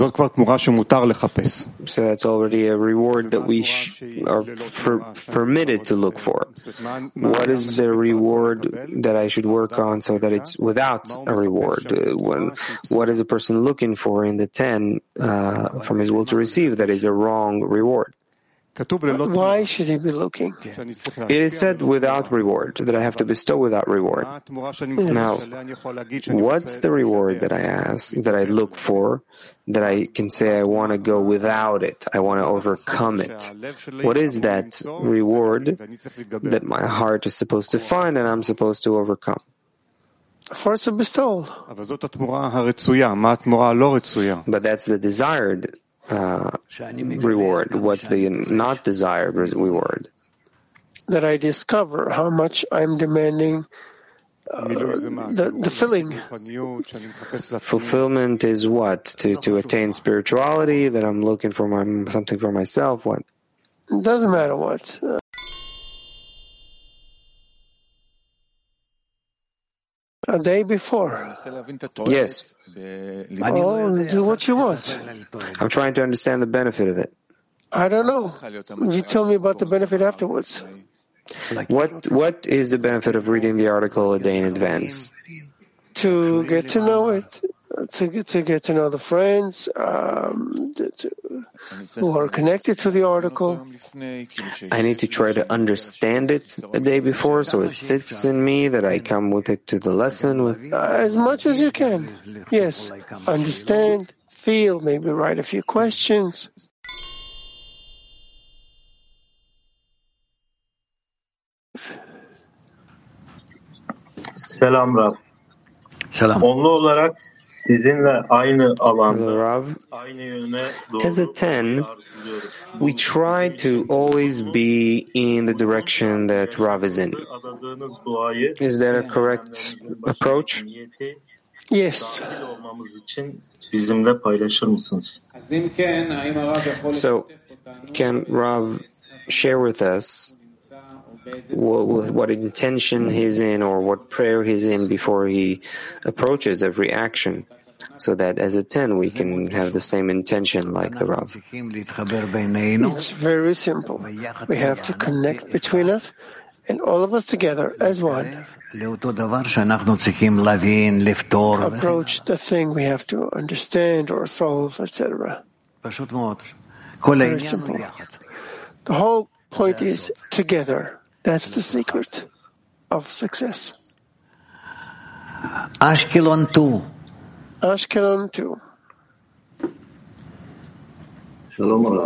that's already a reward that we are permitted to look for. What is the reward that I should work on so that it's without a reward? What is a person looking for in the 10 from his will to receive that is a wrong reward? Why should he be looking? It is said without reward, that I have to bestow without reward. Now, what's the reward that I ask, that I look for, that I can say I want to go without it, I want to overcome it? What is that reward that my heart is supposed to find and I'm supposed to overcome? Force of bestowal. But that's the desired reward. What's the not desired reward? That I discover how much I'm demanding the filling. Fulfillment is what? To attain spirituality, that I'm looking for something for myself, what? It doesn't matter what. A day before. Yes. Oh, do what you want. I'm trying to understand the benefit of it. I don't know. You tell me about the benefit afterwards. What is the benefit of reading the article a day in advance? To get to know it to get to know the friends who are connected to the article. I need to try to understand it the day before so it sits in me, that I come with it to the lesson. As much as you can. Yes. Understand, feel, maybe write a few questions. Selam Rav. Selam. Onlu olarak sizinle aynı alanda, Rav, aynı yöne as a doğru 10, we try to always be in the direction that Rav is in. adadığınız duayı Is that a correct approach? Yes. dahil olmamız için bizimle paylaşır mısınız? So, can Rav share with us what intention he's in or what prayer he's in before he approaches every action, so that as a 10 we can have the same intention like the Rav? It's very simple. We have to connect between us and all of us together as one. Approach the thing we have to understand or solve, etc. Very simple. The whole point is together. That's the secret of success. Ashkelon 2. Ashkelon 2. שלום הרב.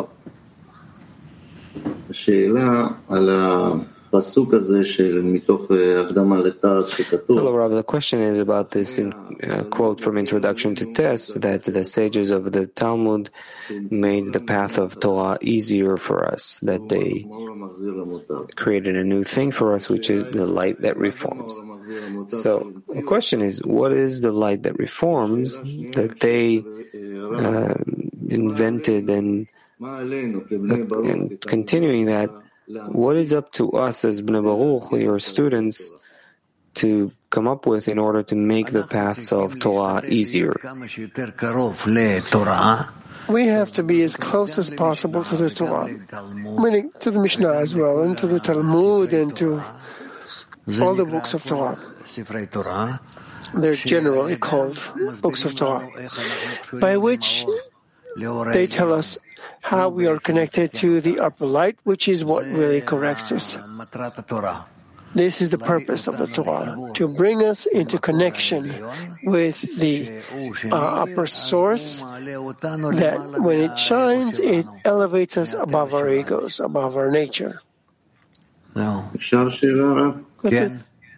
השאלה על הפסוק הזה של מתוך הקדמה לתעש שכתוב. Hello, Rav. The question is about this quote from Introduction to Test, that the sages of the Talmud made the path of Torah easier for us, that they created a new thing for us, which is the light that reforms. So the question is, what is the light that reforms that they invented, and continuing that, what is up to us as Bnei Baruch, your students, to come up with in order to make the paths of Torah easier? We have to be as close as possible to the Torah, meaning to the Mishnah as well, and to the Talmud, and to all the books of Torah. They're generally called books of Torah, by which they tell us how we are connected to the upper light, which is what really corrects us. This is the purpose of the Torah, to bring us into connection with the upper source, that when it shines, it elevates us above our egos, above our nature. That's it.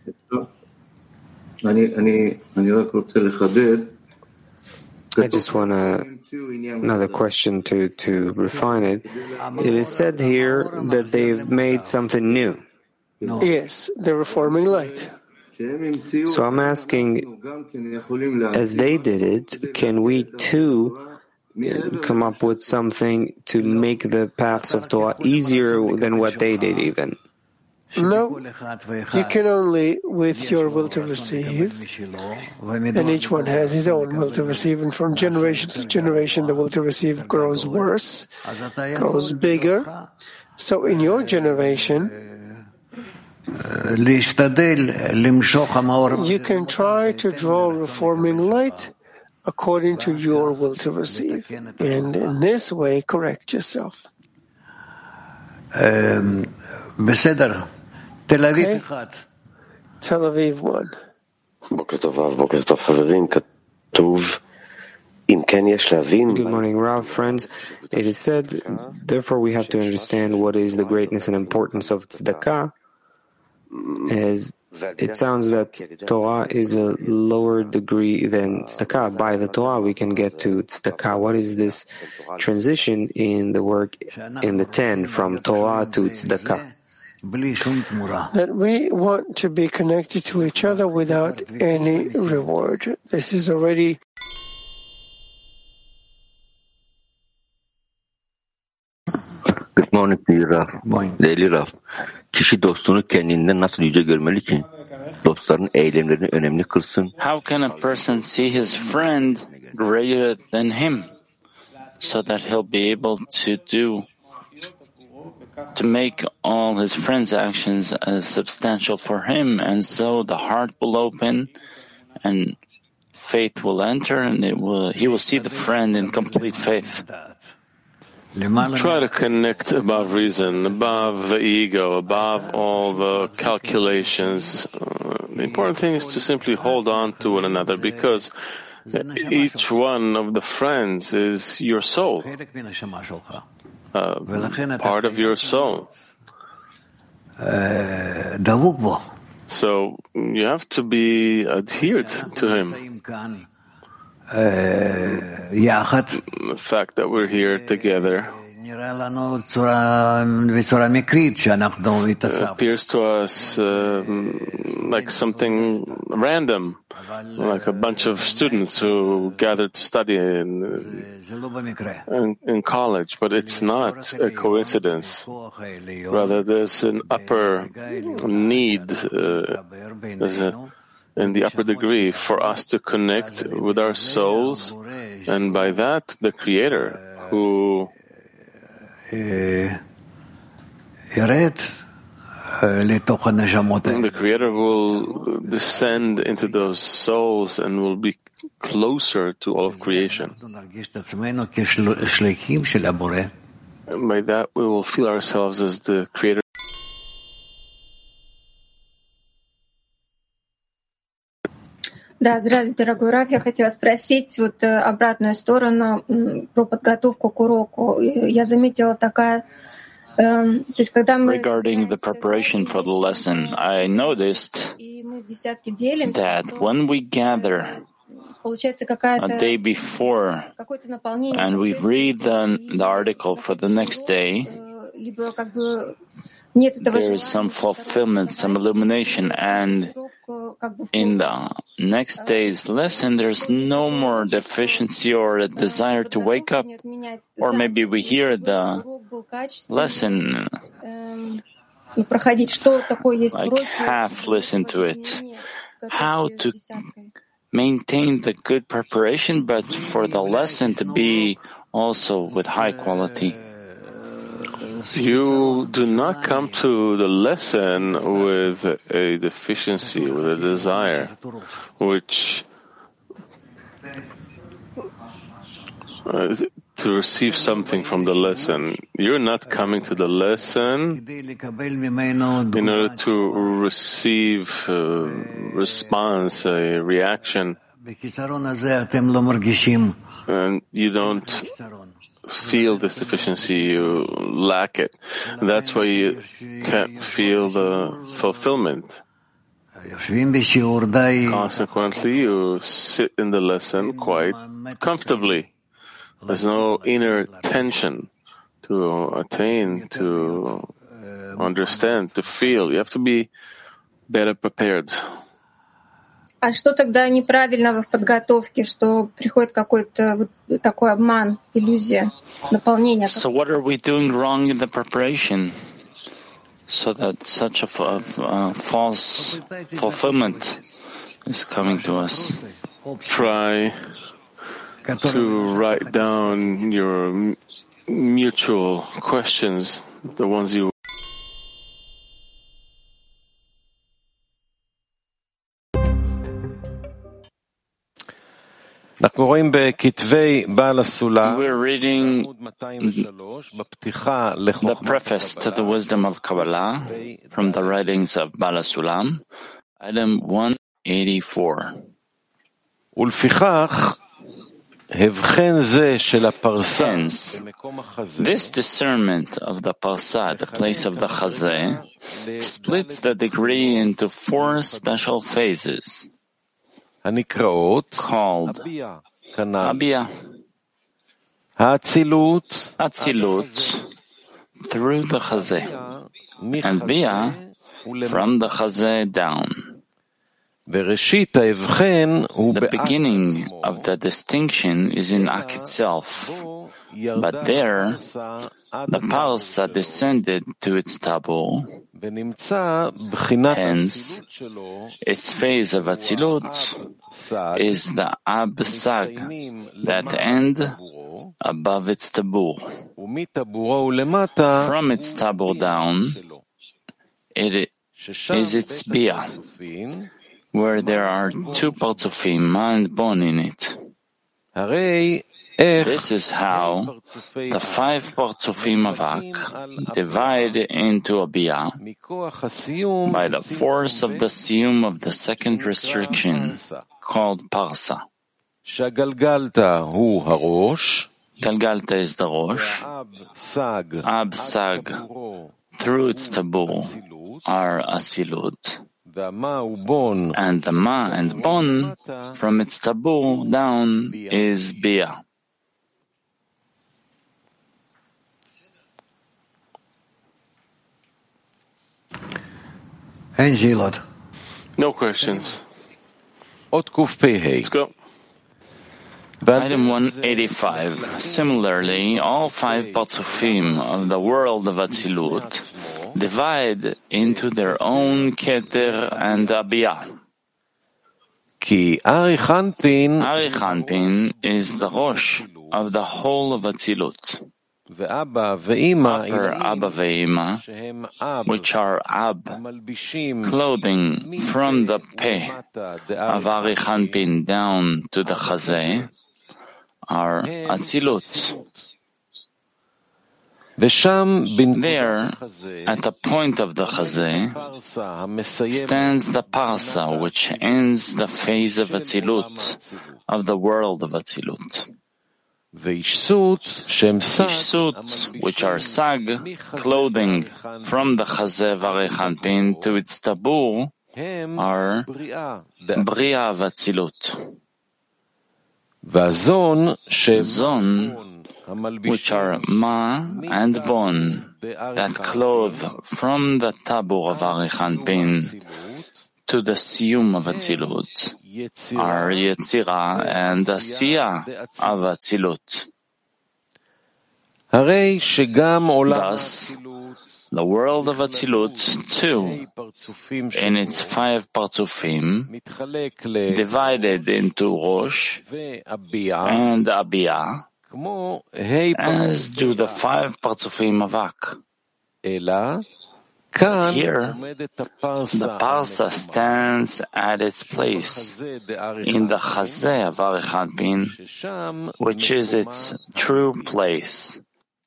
I just want another question to refine it. It is said here that they've made something new. Yes, the reforming light. So I'm asking, as they did it, can we too come up with something to make the paths of Torah easier than what they did even? No, you can only with your will to receive, and each one has his own will to receive, and from generation to generation the will to receive grows worse, grows bigger. So in your generation, you can try to draw reforming light according to your will to receive, and in this way correct yourself. Okay. Tel Aviv 1. Good morning, Rav, friends. It is said, therefore we have to understand what is the greatness and importance of tzedakah, as it sounds that Torah is a lower degree than tzedakah. By the Torah we can get to tzedakah. What is this transition in the work in the 10 from Torah to tzedakah? That we want to be connected to each other without any reward. This is already Good morning, Rav. Değerli Rav. Kişi dostunu kendinden nasıl yüce görmeli ki dostların eylemlerini önemli kılsın? How can a person see his friend greater than him, so that he'll be able to make all his friends' actions as substantial for him, and so the heart will open and faith will enter, and he will see the friend in complete faith. Try to connect above reason, above the ego, above all the calculations. The important thing is to simply hold on to one another, because each one of the friends is your soul, part of your soul. So you have to be adhered to him. The fact that we're here together appears to us like something random, like a bunch of students who gathered to study in college, but it's not a coincidence. Rather, there's an upper need, in the upper degree, for us to connect with our souls, and by that, the Creator, who the Creator will descend into those souls and will be closer to all of creation. And by that, we will feel ourselves as the Creator. Да, здравствуйте, дорогой Раф. Я хотела спросить обратную сторону про подготовку к уроку. Я заметила такая... Regarding the preparation for the lesson, I noticed that when we gather a day before and we read the article for the next day, there is some fulfillment, some illumination, and in the next day's lesson, there's no more deficiency or a desire to wake up. Or maybe we hear the lesson, like half listen to it. How to maintain the good preparation, but for the lesson to be also with high quality. You do not come to the lesson with a deficiency, with a desire, which to receive something from the lesson. You're not coming to the lesson in order to receive a response, a reaction, and you don't feel this deficiency, you lack it. That's why you can't feel the fulfillment. Consequently, you sit in the lesson quite comfortably. There's no inner tension to attain, to understand, to feel. You have to be better prepared. А что тогда неправильного в подготовке, что приходит какой-то такой обман, иллюзия, наполнение? So what are we doing wrong in the preparation so that such a false fulfillment is coming to us? Try to write down your mutual questions, the ones you We're reading the preface to the Wisdom of Kabbalah from the writings of Baal HaSulam, item 184. Hence, this discernment of the Parsa, the place of the Chazeh, splits the degree into four special phases, called Abiyah, Atzilut, through the Chazeh, and Biyah, from the Chazeh down. The beginning of the distinction is in Ak itself, but there the Parsa descended to its tabor. Hence, its phase of Atzilut is the Ab-Sag, that end above its tabor. From its tabor down, it is its Biyah, where there are two Partsufim, Ma and Bon, in it. This is how the 5 Partsufim of Ak divide into Abiyah by the force of the siyum of the second restriction, called Parsa. Galgalta is the Rosh. Ab, Sag, through its tabur, are Atzilut. And the Ma and Bon, from its tabur down, is Biyah. No questions. Let's go. Item 185. Similarly, all 5 Partsufim of the world of Atzilut divide into their own Keter and Abiyah. Arichanpin is the Rosh of the whole of Atzilut. Upper Abba Ve'ima, which are Ab, clothing from the Peh of Arichanpin down to the Chazeh, are Atzilut. There, at the point of the Chazeh, stands the Parsa, which ends the phase of Atzilut, of the world of Atzilut. Ishsut, which are Sag, clothing from the Chazeh of Arichanpin to its tabur, are Bria of Atzilut. Zon, which are Ma and Bon, that clothe from the tabur of Arichanpin to the siyum of Atzilut, are Yetzira and Asiyah of Atzilut. Thus, the world of Atzilut, too, in its 5 Partsufim, divided into Rosh and Abiyah, as do the 5 Partsufim of Ak. But here, the Parsa stands at its place in the Chazeh of Arichanpin, which is its true place.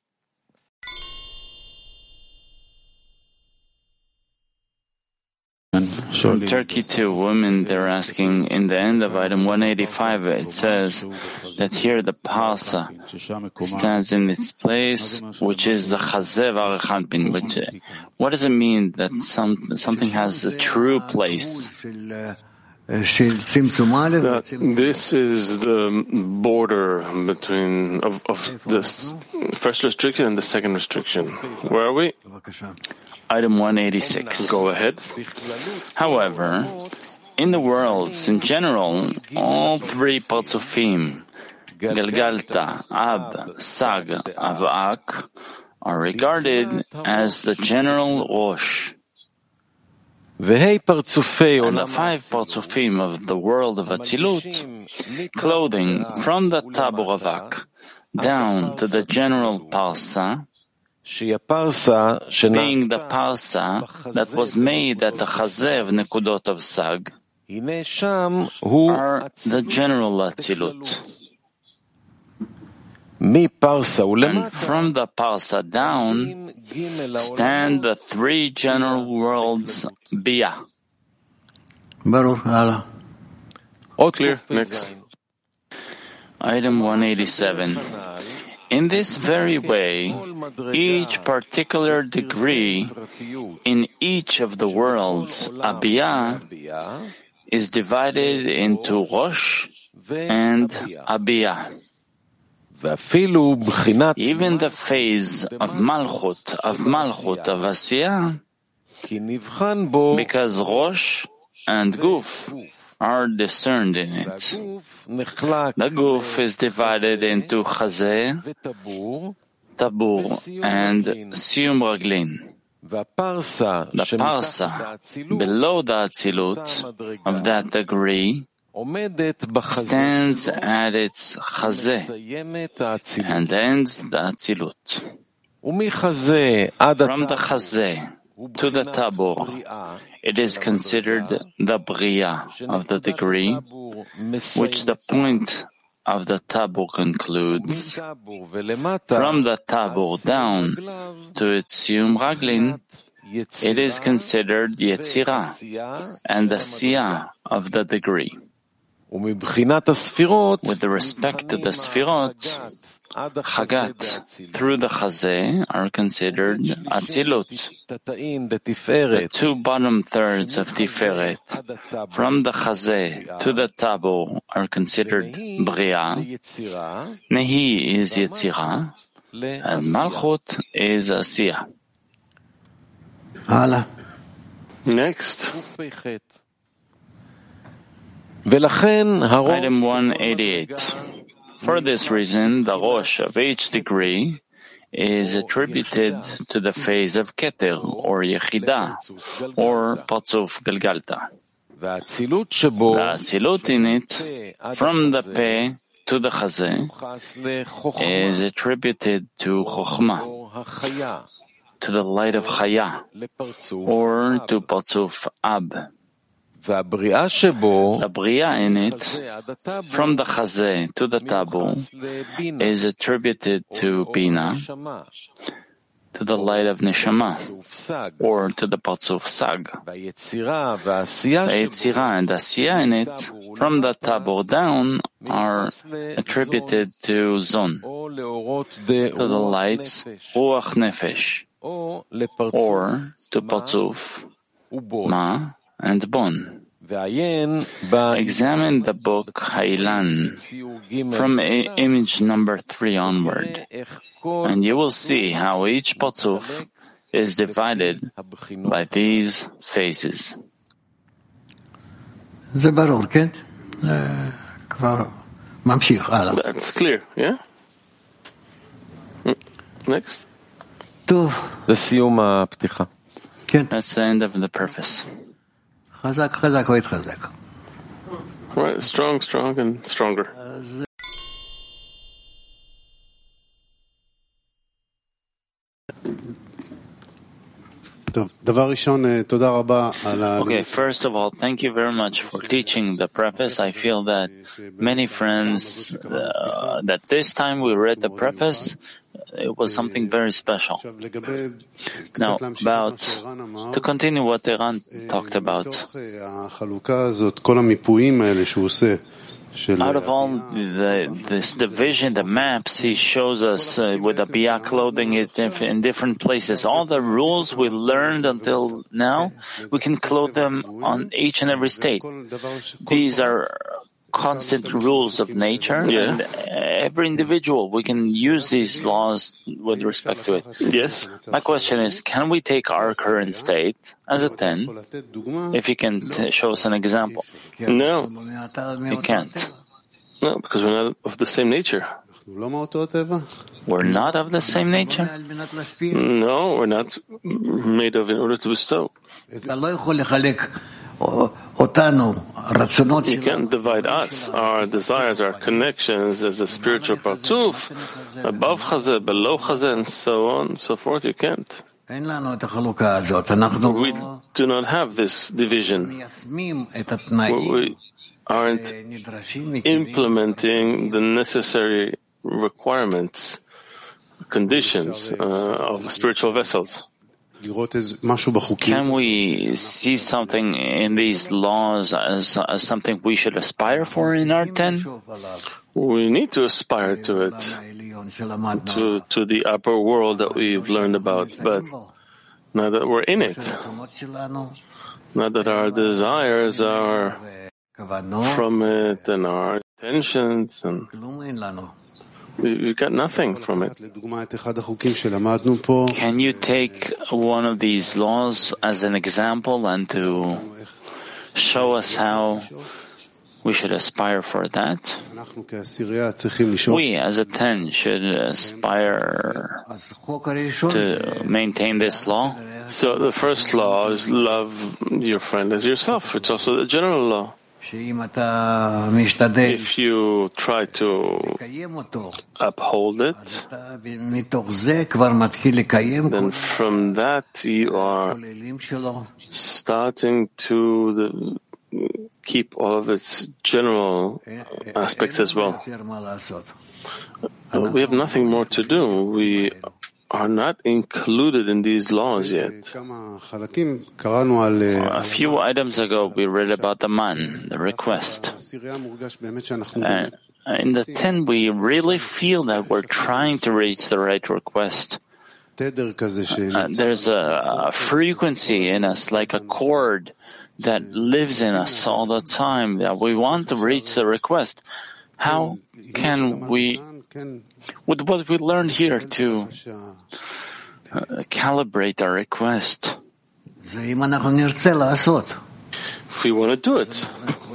From Turkey, 2 women, they're asking, in the end of item 185, it says that here the Parsa stands in its place, which is the Chazeh of Arichanpin. What does it mean that something has a true place? This is the border between of this first restriction and the second restriction. Where are we? Item 186. Go ahead. However, in the worlds in general, all 3 Partsufim, Galgalta, Ab, Sag, of Ak, are regarded as the general Rosh. And the 5 Partsufim of the world of Atzilut, clothing from the tabur of Ak down to the general Parsa, being the Parsa that was made at the Chazeh of Nekudot of Sag, are the general Atzilut. And from the Parsa down stand the 3 general worlds Biyah. Clear. Next. Item 187. In this very way, each particular degree in each of the worlds, Abiyah, is divided into Rosh and Abiyah. Even the phase of Malchut of Asiyah, because Rosh and Guf are discerned in it. The Guf is divided into Chazeh, Tabur, and Siyum Raglin. The Parsa, below the Atzilut of that degree, stands at its Chazeh and ends the Atzilut. From the Chazeh to the tabor, it is considered the bria of the degree, which the point of the tabor concludes. From the tabor down to its siyum raglin, it is considered yetzira and the siyah of the degree. With respect to the sfirot, Chagat through the Chazeh are considered Atzilut. The two bottom thirds of Tiferet from the Chazeh to the Tabor are considered Bria. Nehi is Yetzira, and Malchut is Asiyah. Next. Item 188. For this reason, the Rosh of each degree is attributed to the phase of Keter, or Yechida, or Patzuf Galgalta. The Atzilut in it, from the Peh to the Chazeh, is attributed to Chochmah, to the light of Chaya, or to Patzuf Ab. The Bria in it, from the Chazeh to the Tabor, is attributed to Bina, to the light of Neshama, or to the Patzuf Sag. The Yetzira and Asiyah in it, from the Tabor down, are attributed to Zon, to the lights Ruach Nefesh, or to Patzuf Ma and Bon. Examine the book Hailan from image number 3 onward, and you will see how each Patzuf is divided by these phases. That's clear, yeah? Next. That's the end of the preface. Right, strong, and stronger. Okay, first of all, thank you very much for teaching the preface. I feel that many friends, that this time we read the preface, it was something very special. Now, to continue what Eran talked about, out of all this division, the maps he shows us with the Bia clothing it in different places, all the rules we learned until now, we can clothe them on each and every state. These are constant rules of nature, and every individual, we can use these laws with respect to it. Yes. My question is, can we take our current state as a 10? If you can show us an example. No. You can't. No, because we're not of the same nature. We're not of the same nature? No, we're not made of in order to bestow. You can't divide us, our desires, our connections as a spiritual partuf, above Chazeh, below Chazeh, and so on and so forth. You can't. We do not have this division. We aren't implementing the necessary requirements, conditions of spiritual vessels. Can we see something in these laws as something we should aspire for in our 10? We need to aspire to it, to the upper world that we've learned about, but now that we're in it, now that our desires are from it and our intentions, and we've got nothing from it. Can you take one of these laws as an example and to show us how we should aspire for that? We, as a 10, should aspire to maintain this law. So the first law is love your friend as yourself. It's also the general law. If you try to uphold it, then from that you are starting to keep all of its general aspects as well. We have nothing more to do. We are not included in these laws yet. A few items ago, we read about the man, the request. In the 10, we really feel that we're trying to reach the right request. There's a frequency in us, like a chord that lives in us all the time, that we want to reach the request. How can we, with what we learned here, to calibrate our request? If we want to do it,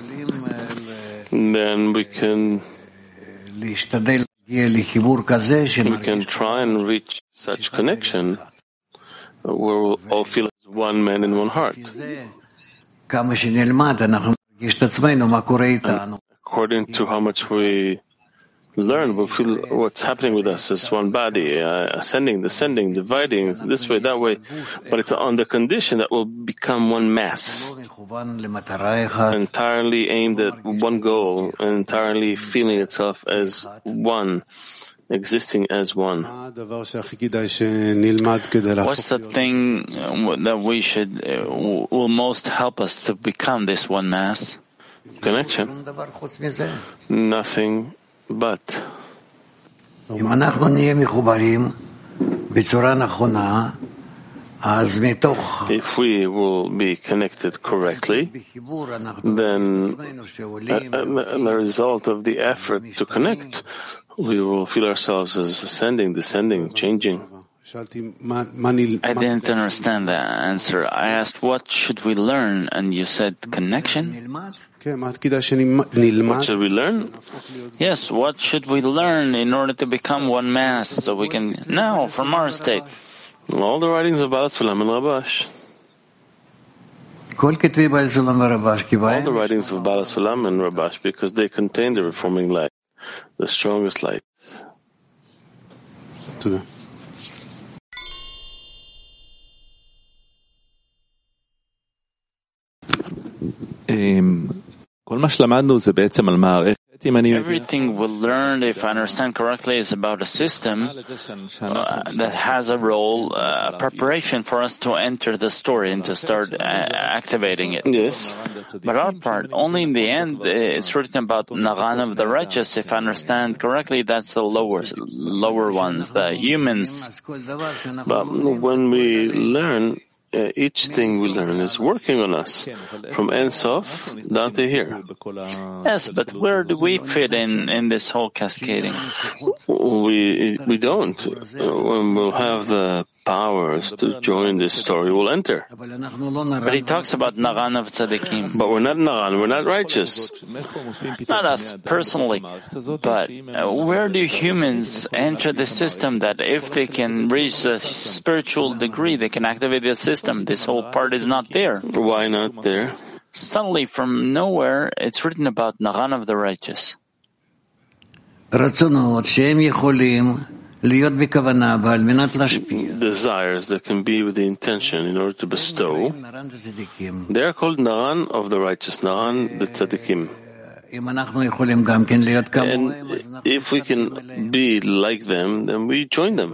then we can try and reach such connection where we'll all feel as one man in one heart. According to how much we learn, we'll feel what's happening with us as one body, ascending, descending, dividing, this way, that way. But it's on the condition that we'll become one mass, entirely aimed at one goal, entirely feeling itself as one, existing as one. What's the thing that we should, will most help us to become this one mass? Connection. Nothing but. If we will be connected correctly, then the result of the effort to connect, we will feel ourselves as ascending, descending, changing. I didn't understand the answer. I asked, what should we learn? And you said connection? What should we learn? Yes, what should we learn in order to become one mass so we can, now, from our state? All the writings of Baal Sulam and Rabash. All the writings of Baal Sulam and Rabash, because they contain the reforming light, the strongest light. Everything we learned, if I understand correctly, is about a system that has a role, preparation for us to enter the story and to start activating it. Yes. But our part, only in the end, it's written about Nagan of the righteous. If I understand correctly, that's the lower ones, the humans. But when we learn, each thing we learn is working on us, from Ein Sof down to here. Yes, but where do we fit in this whole cascading? We don't. When we'll have the powers to join this story, we'll enter. But he talks about Nagan of Tzaddikim. But we're not Nagan, we're not righteous. Not us personally, but where do humans enter the system that if they can reach a spiritual degree, they can activate the system? This whole part is not there. Why not there? Suddenly, from nowhere, it's written about Nagan of the righteous. Desires that can be with the intention in order to bestow, they are called Nagan of the righteous, Nagan the Tzaddikim. And if we can be like them, then we join them.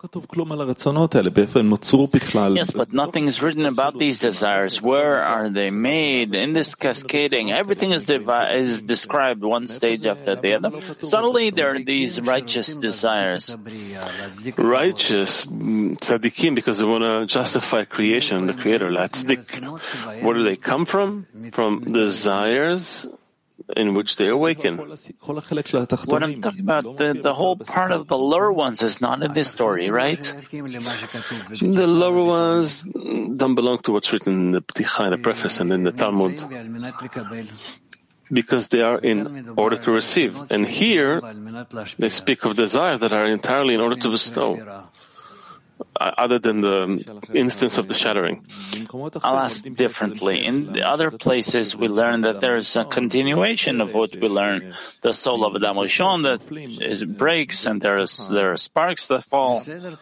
Yes, but nothing is written about these desires. Where are they made? In this cascading, everything is described one stage after the other. Suddenly there are these righteous desires. Righteous, tzaddikim, because they want to justify creation, the Creator, tzaddik. Where do they come from? From desires in which they awaken. What I'm talking about, the whole part of the lower ones is not in this story, right? The lower ones don't belong to what's written in the Pticha, the preface, and in the Talmud, because they are in order to receive. And here, they speak of desires that are entirely in order to bestow. other than the instance of the shattering? I'll ask differently. In the other places, we learn that there's a continuation of what we learn. The soul of Adam Rishon that breaks, and there are sparks that fall.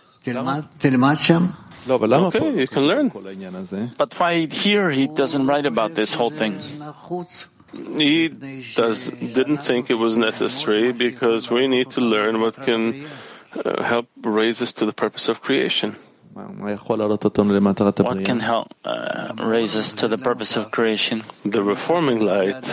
Okay, you can learn. But why here he doesn't write about this whole thing? He didn't think it was necessary because we need to learn what can help raise us to the purpose of creation. What can help raise us to the purpose of creation? The reforming light.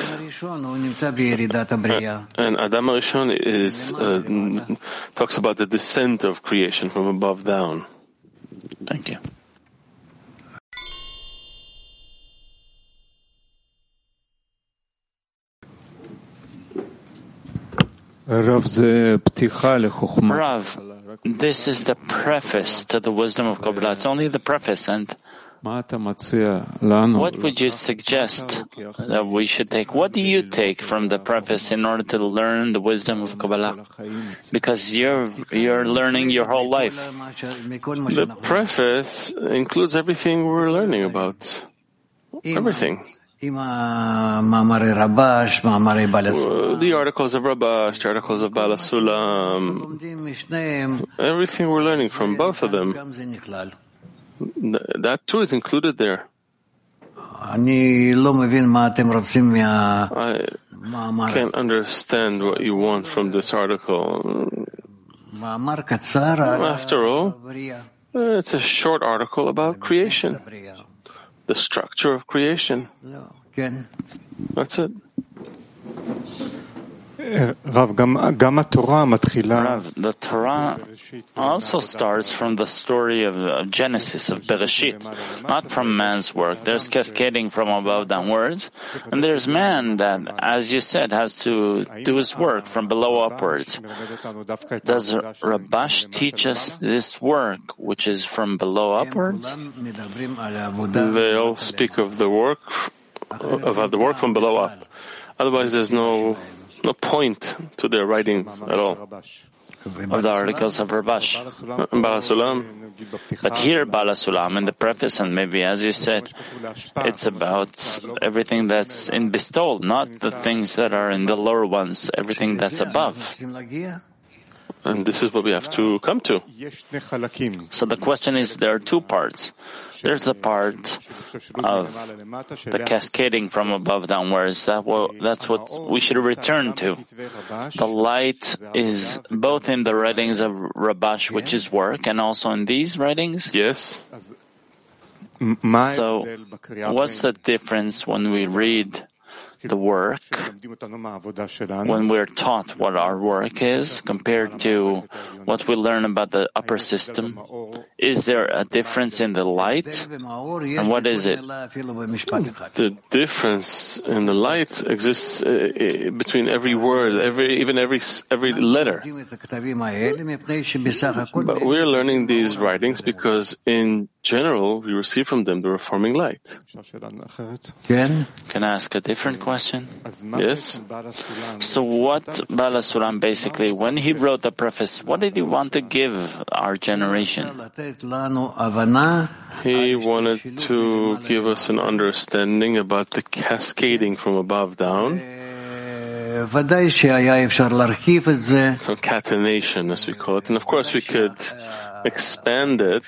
And Adam Rishon talks about the descent of creation from above down. Thank you. Rav, this is the preface to the wisdom of Kabbalah. It's only the preface. And what would you suggest that we should take? What do you take from the preface in order to learn the wisdom of Kabbalah? Because you're learning your whole life. The preface includes everything we're learning about. Everything. The articles of Rabash, the articles of Bala Sulam, everything we're learning from both of them, that too is included there. I can't understand what you want from this article. After all, it's a short article about creation. The structure of creation. That's it. Rav, the Torah also starts from the story of Genesis, of Bereshit, not from man's work. There's cascading from above downwards, and there's man that, as you said, has to do his work from below upwards. Does Rabash teach us this work, which is from below upwards? They all speak of the work, about the work from below up. Otherwise, there's no point to their writings at all. Of the articles of Rabash. Bala Sulam. But here, Bala Sulam, in the preface, and maybe as you said, it's about everything that's in bestowal, not the things that are in the lower ones, everything that's above. And this is what we have to come to. So the question is, there are two parts. There's the part of the cascading from above downwards. That's what we should return to. The light is both in the writings of Rabash, which is work, and also in these writings. Yes. So what's the difference when we read the work, when we're taught what our work is, compared to what we learn about the upper system? Is there a difference in the light? And what is it? The difference in the light exists between every word, even every letter. But we're learning these writings because in general, we receive from them the reforming light. Can I ask a different question? Yes. So what Bala Sulam basically, when he wrote the preface, what did he want to give our generation? He wanted to give us an understanding about the cascading from above down. Concatenation, as we call it. And of course we could expand it.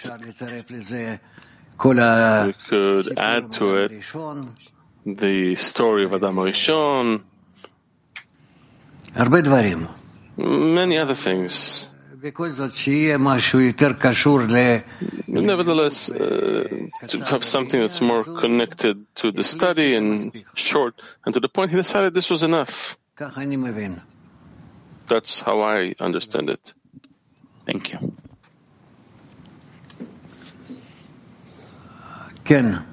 We could add to it the story of Adam Rishon, many other things. Nevertheless, to have something that's more connected to the study and short and to the point, he decided this was enough. That's how I understand it. Thank you. Ken.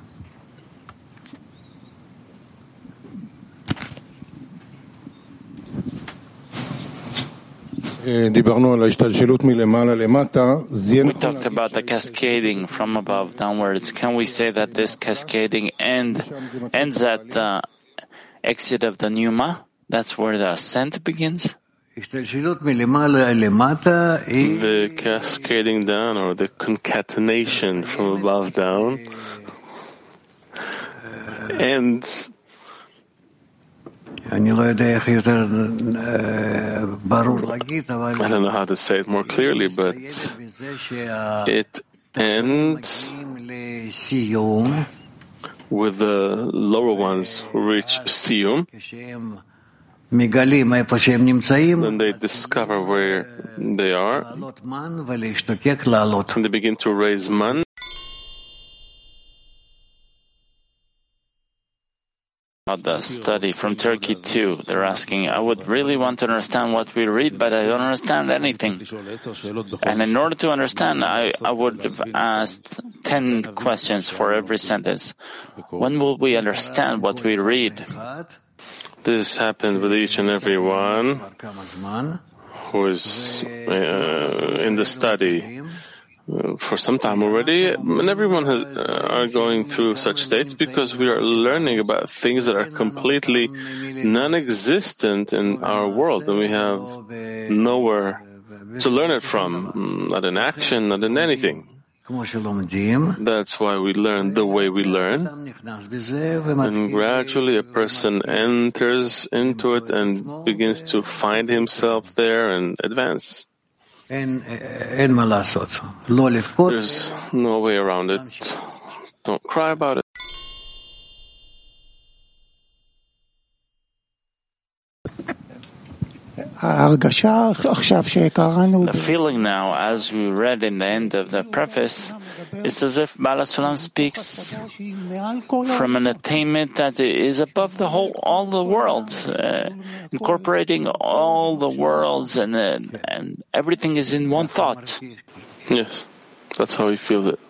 We talked about the cascading from above downwards. Can we say that this cascading ends at the exit of the Pneuma? That's where the ascent begins? The cascading down, or the concatenation from above down, ends. I don't know how to say it more clearly, but it ends with the lower ones who reach Siyum. Then they discover where they are, and they begin to raise man. The study from Turkey too. They're asking, I would really want to understand what we read, but I don't understand anything. And in order to understand, I would have asked 10 questions for every sentence. When will we understand what we read? This happened with each and every one who is in the study for some time already, and everyone are going through such states because we are learning about things that are completely non-existent in our world, and we have nowhere to learn it from, not in action, not in anything. That's why we learn the way we learn, and gradually a person enters into it and begins to find himself there and advance. There's no way around it. Don't cry about it. The feeling now, as we read in the end of the preface, it's as if Baal HaSulam speaks from an attainment that is above all the worlds, incorporating all the worlds, and everything is in one thought. Yes, that's how he feels it.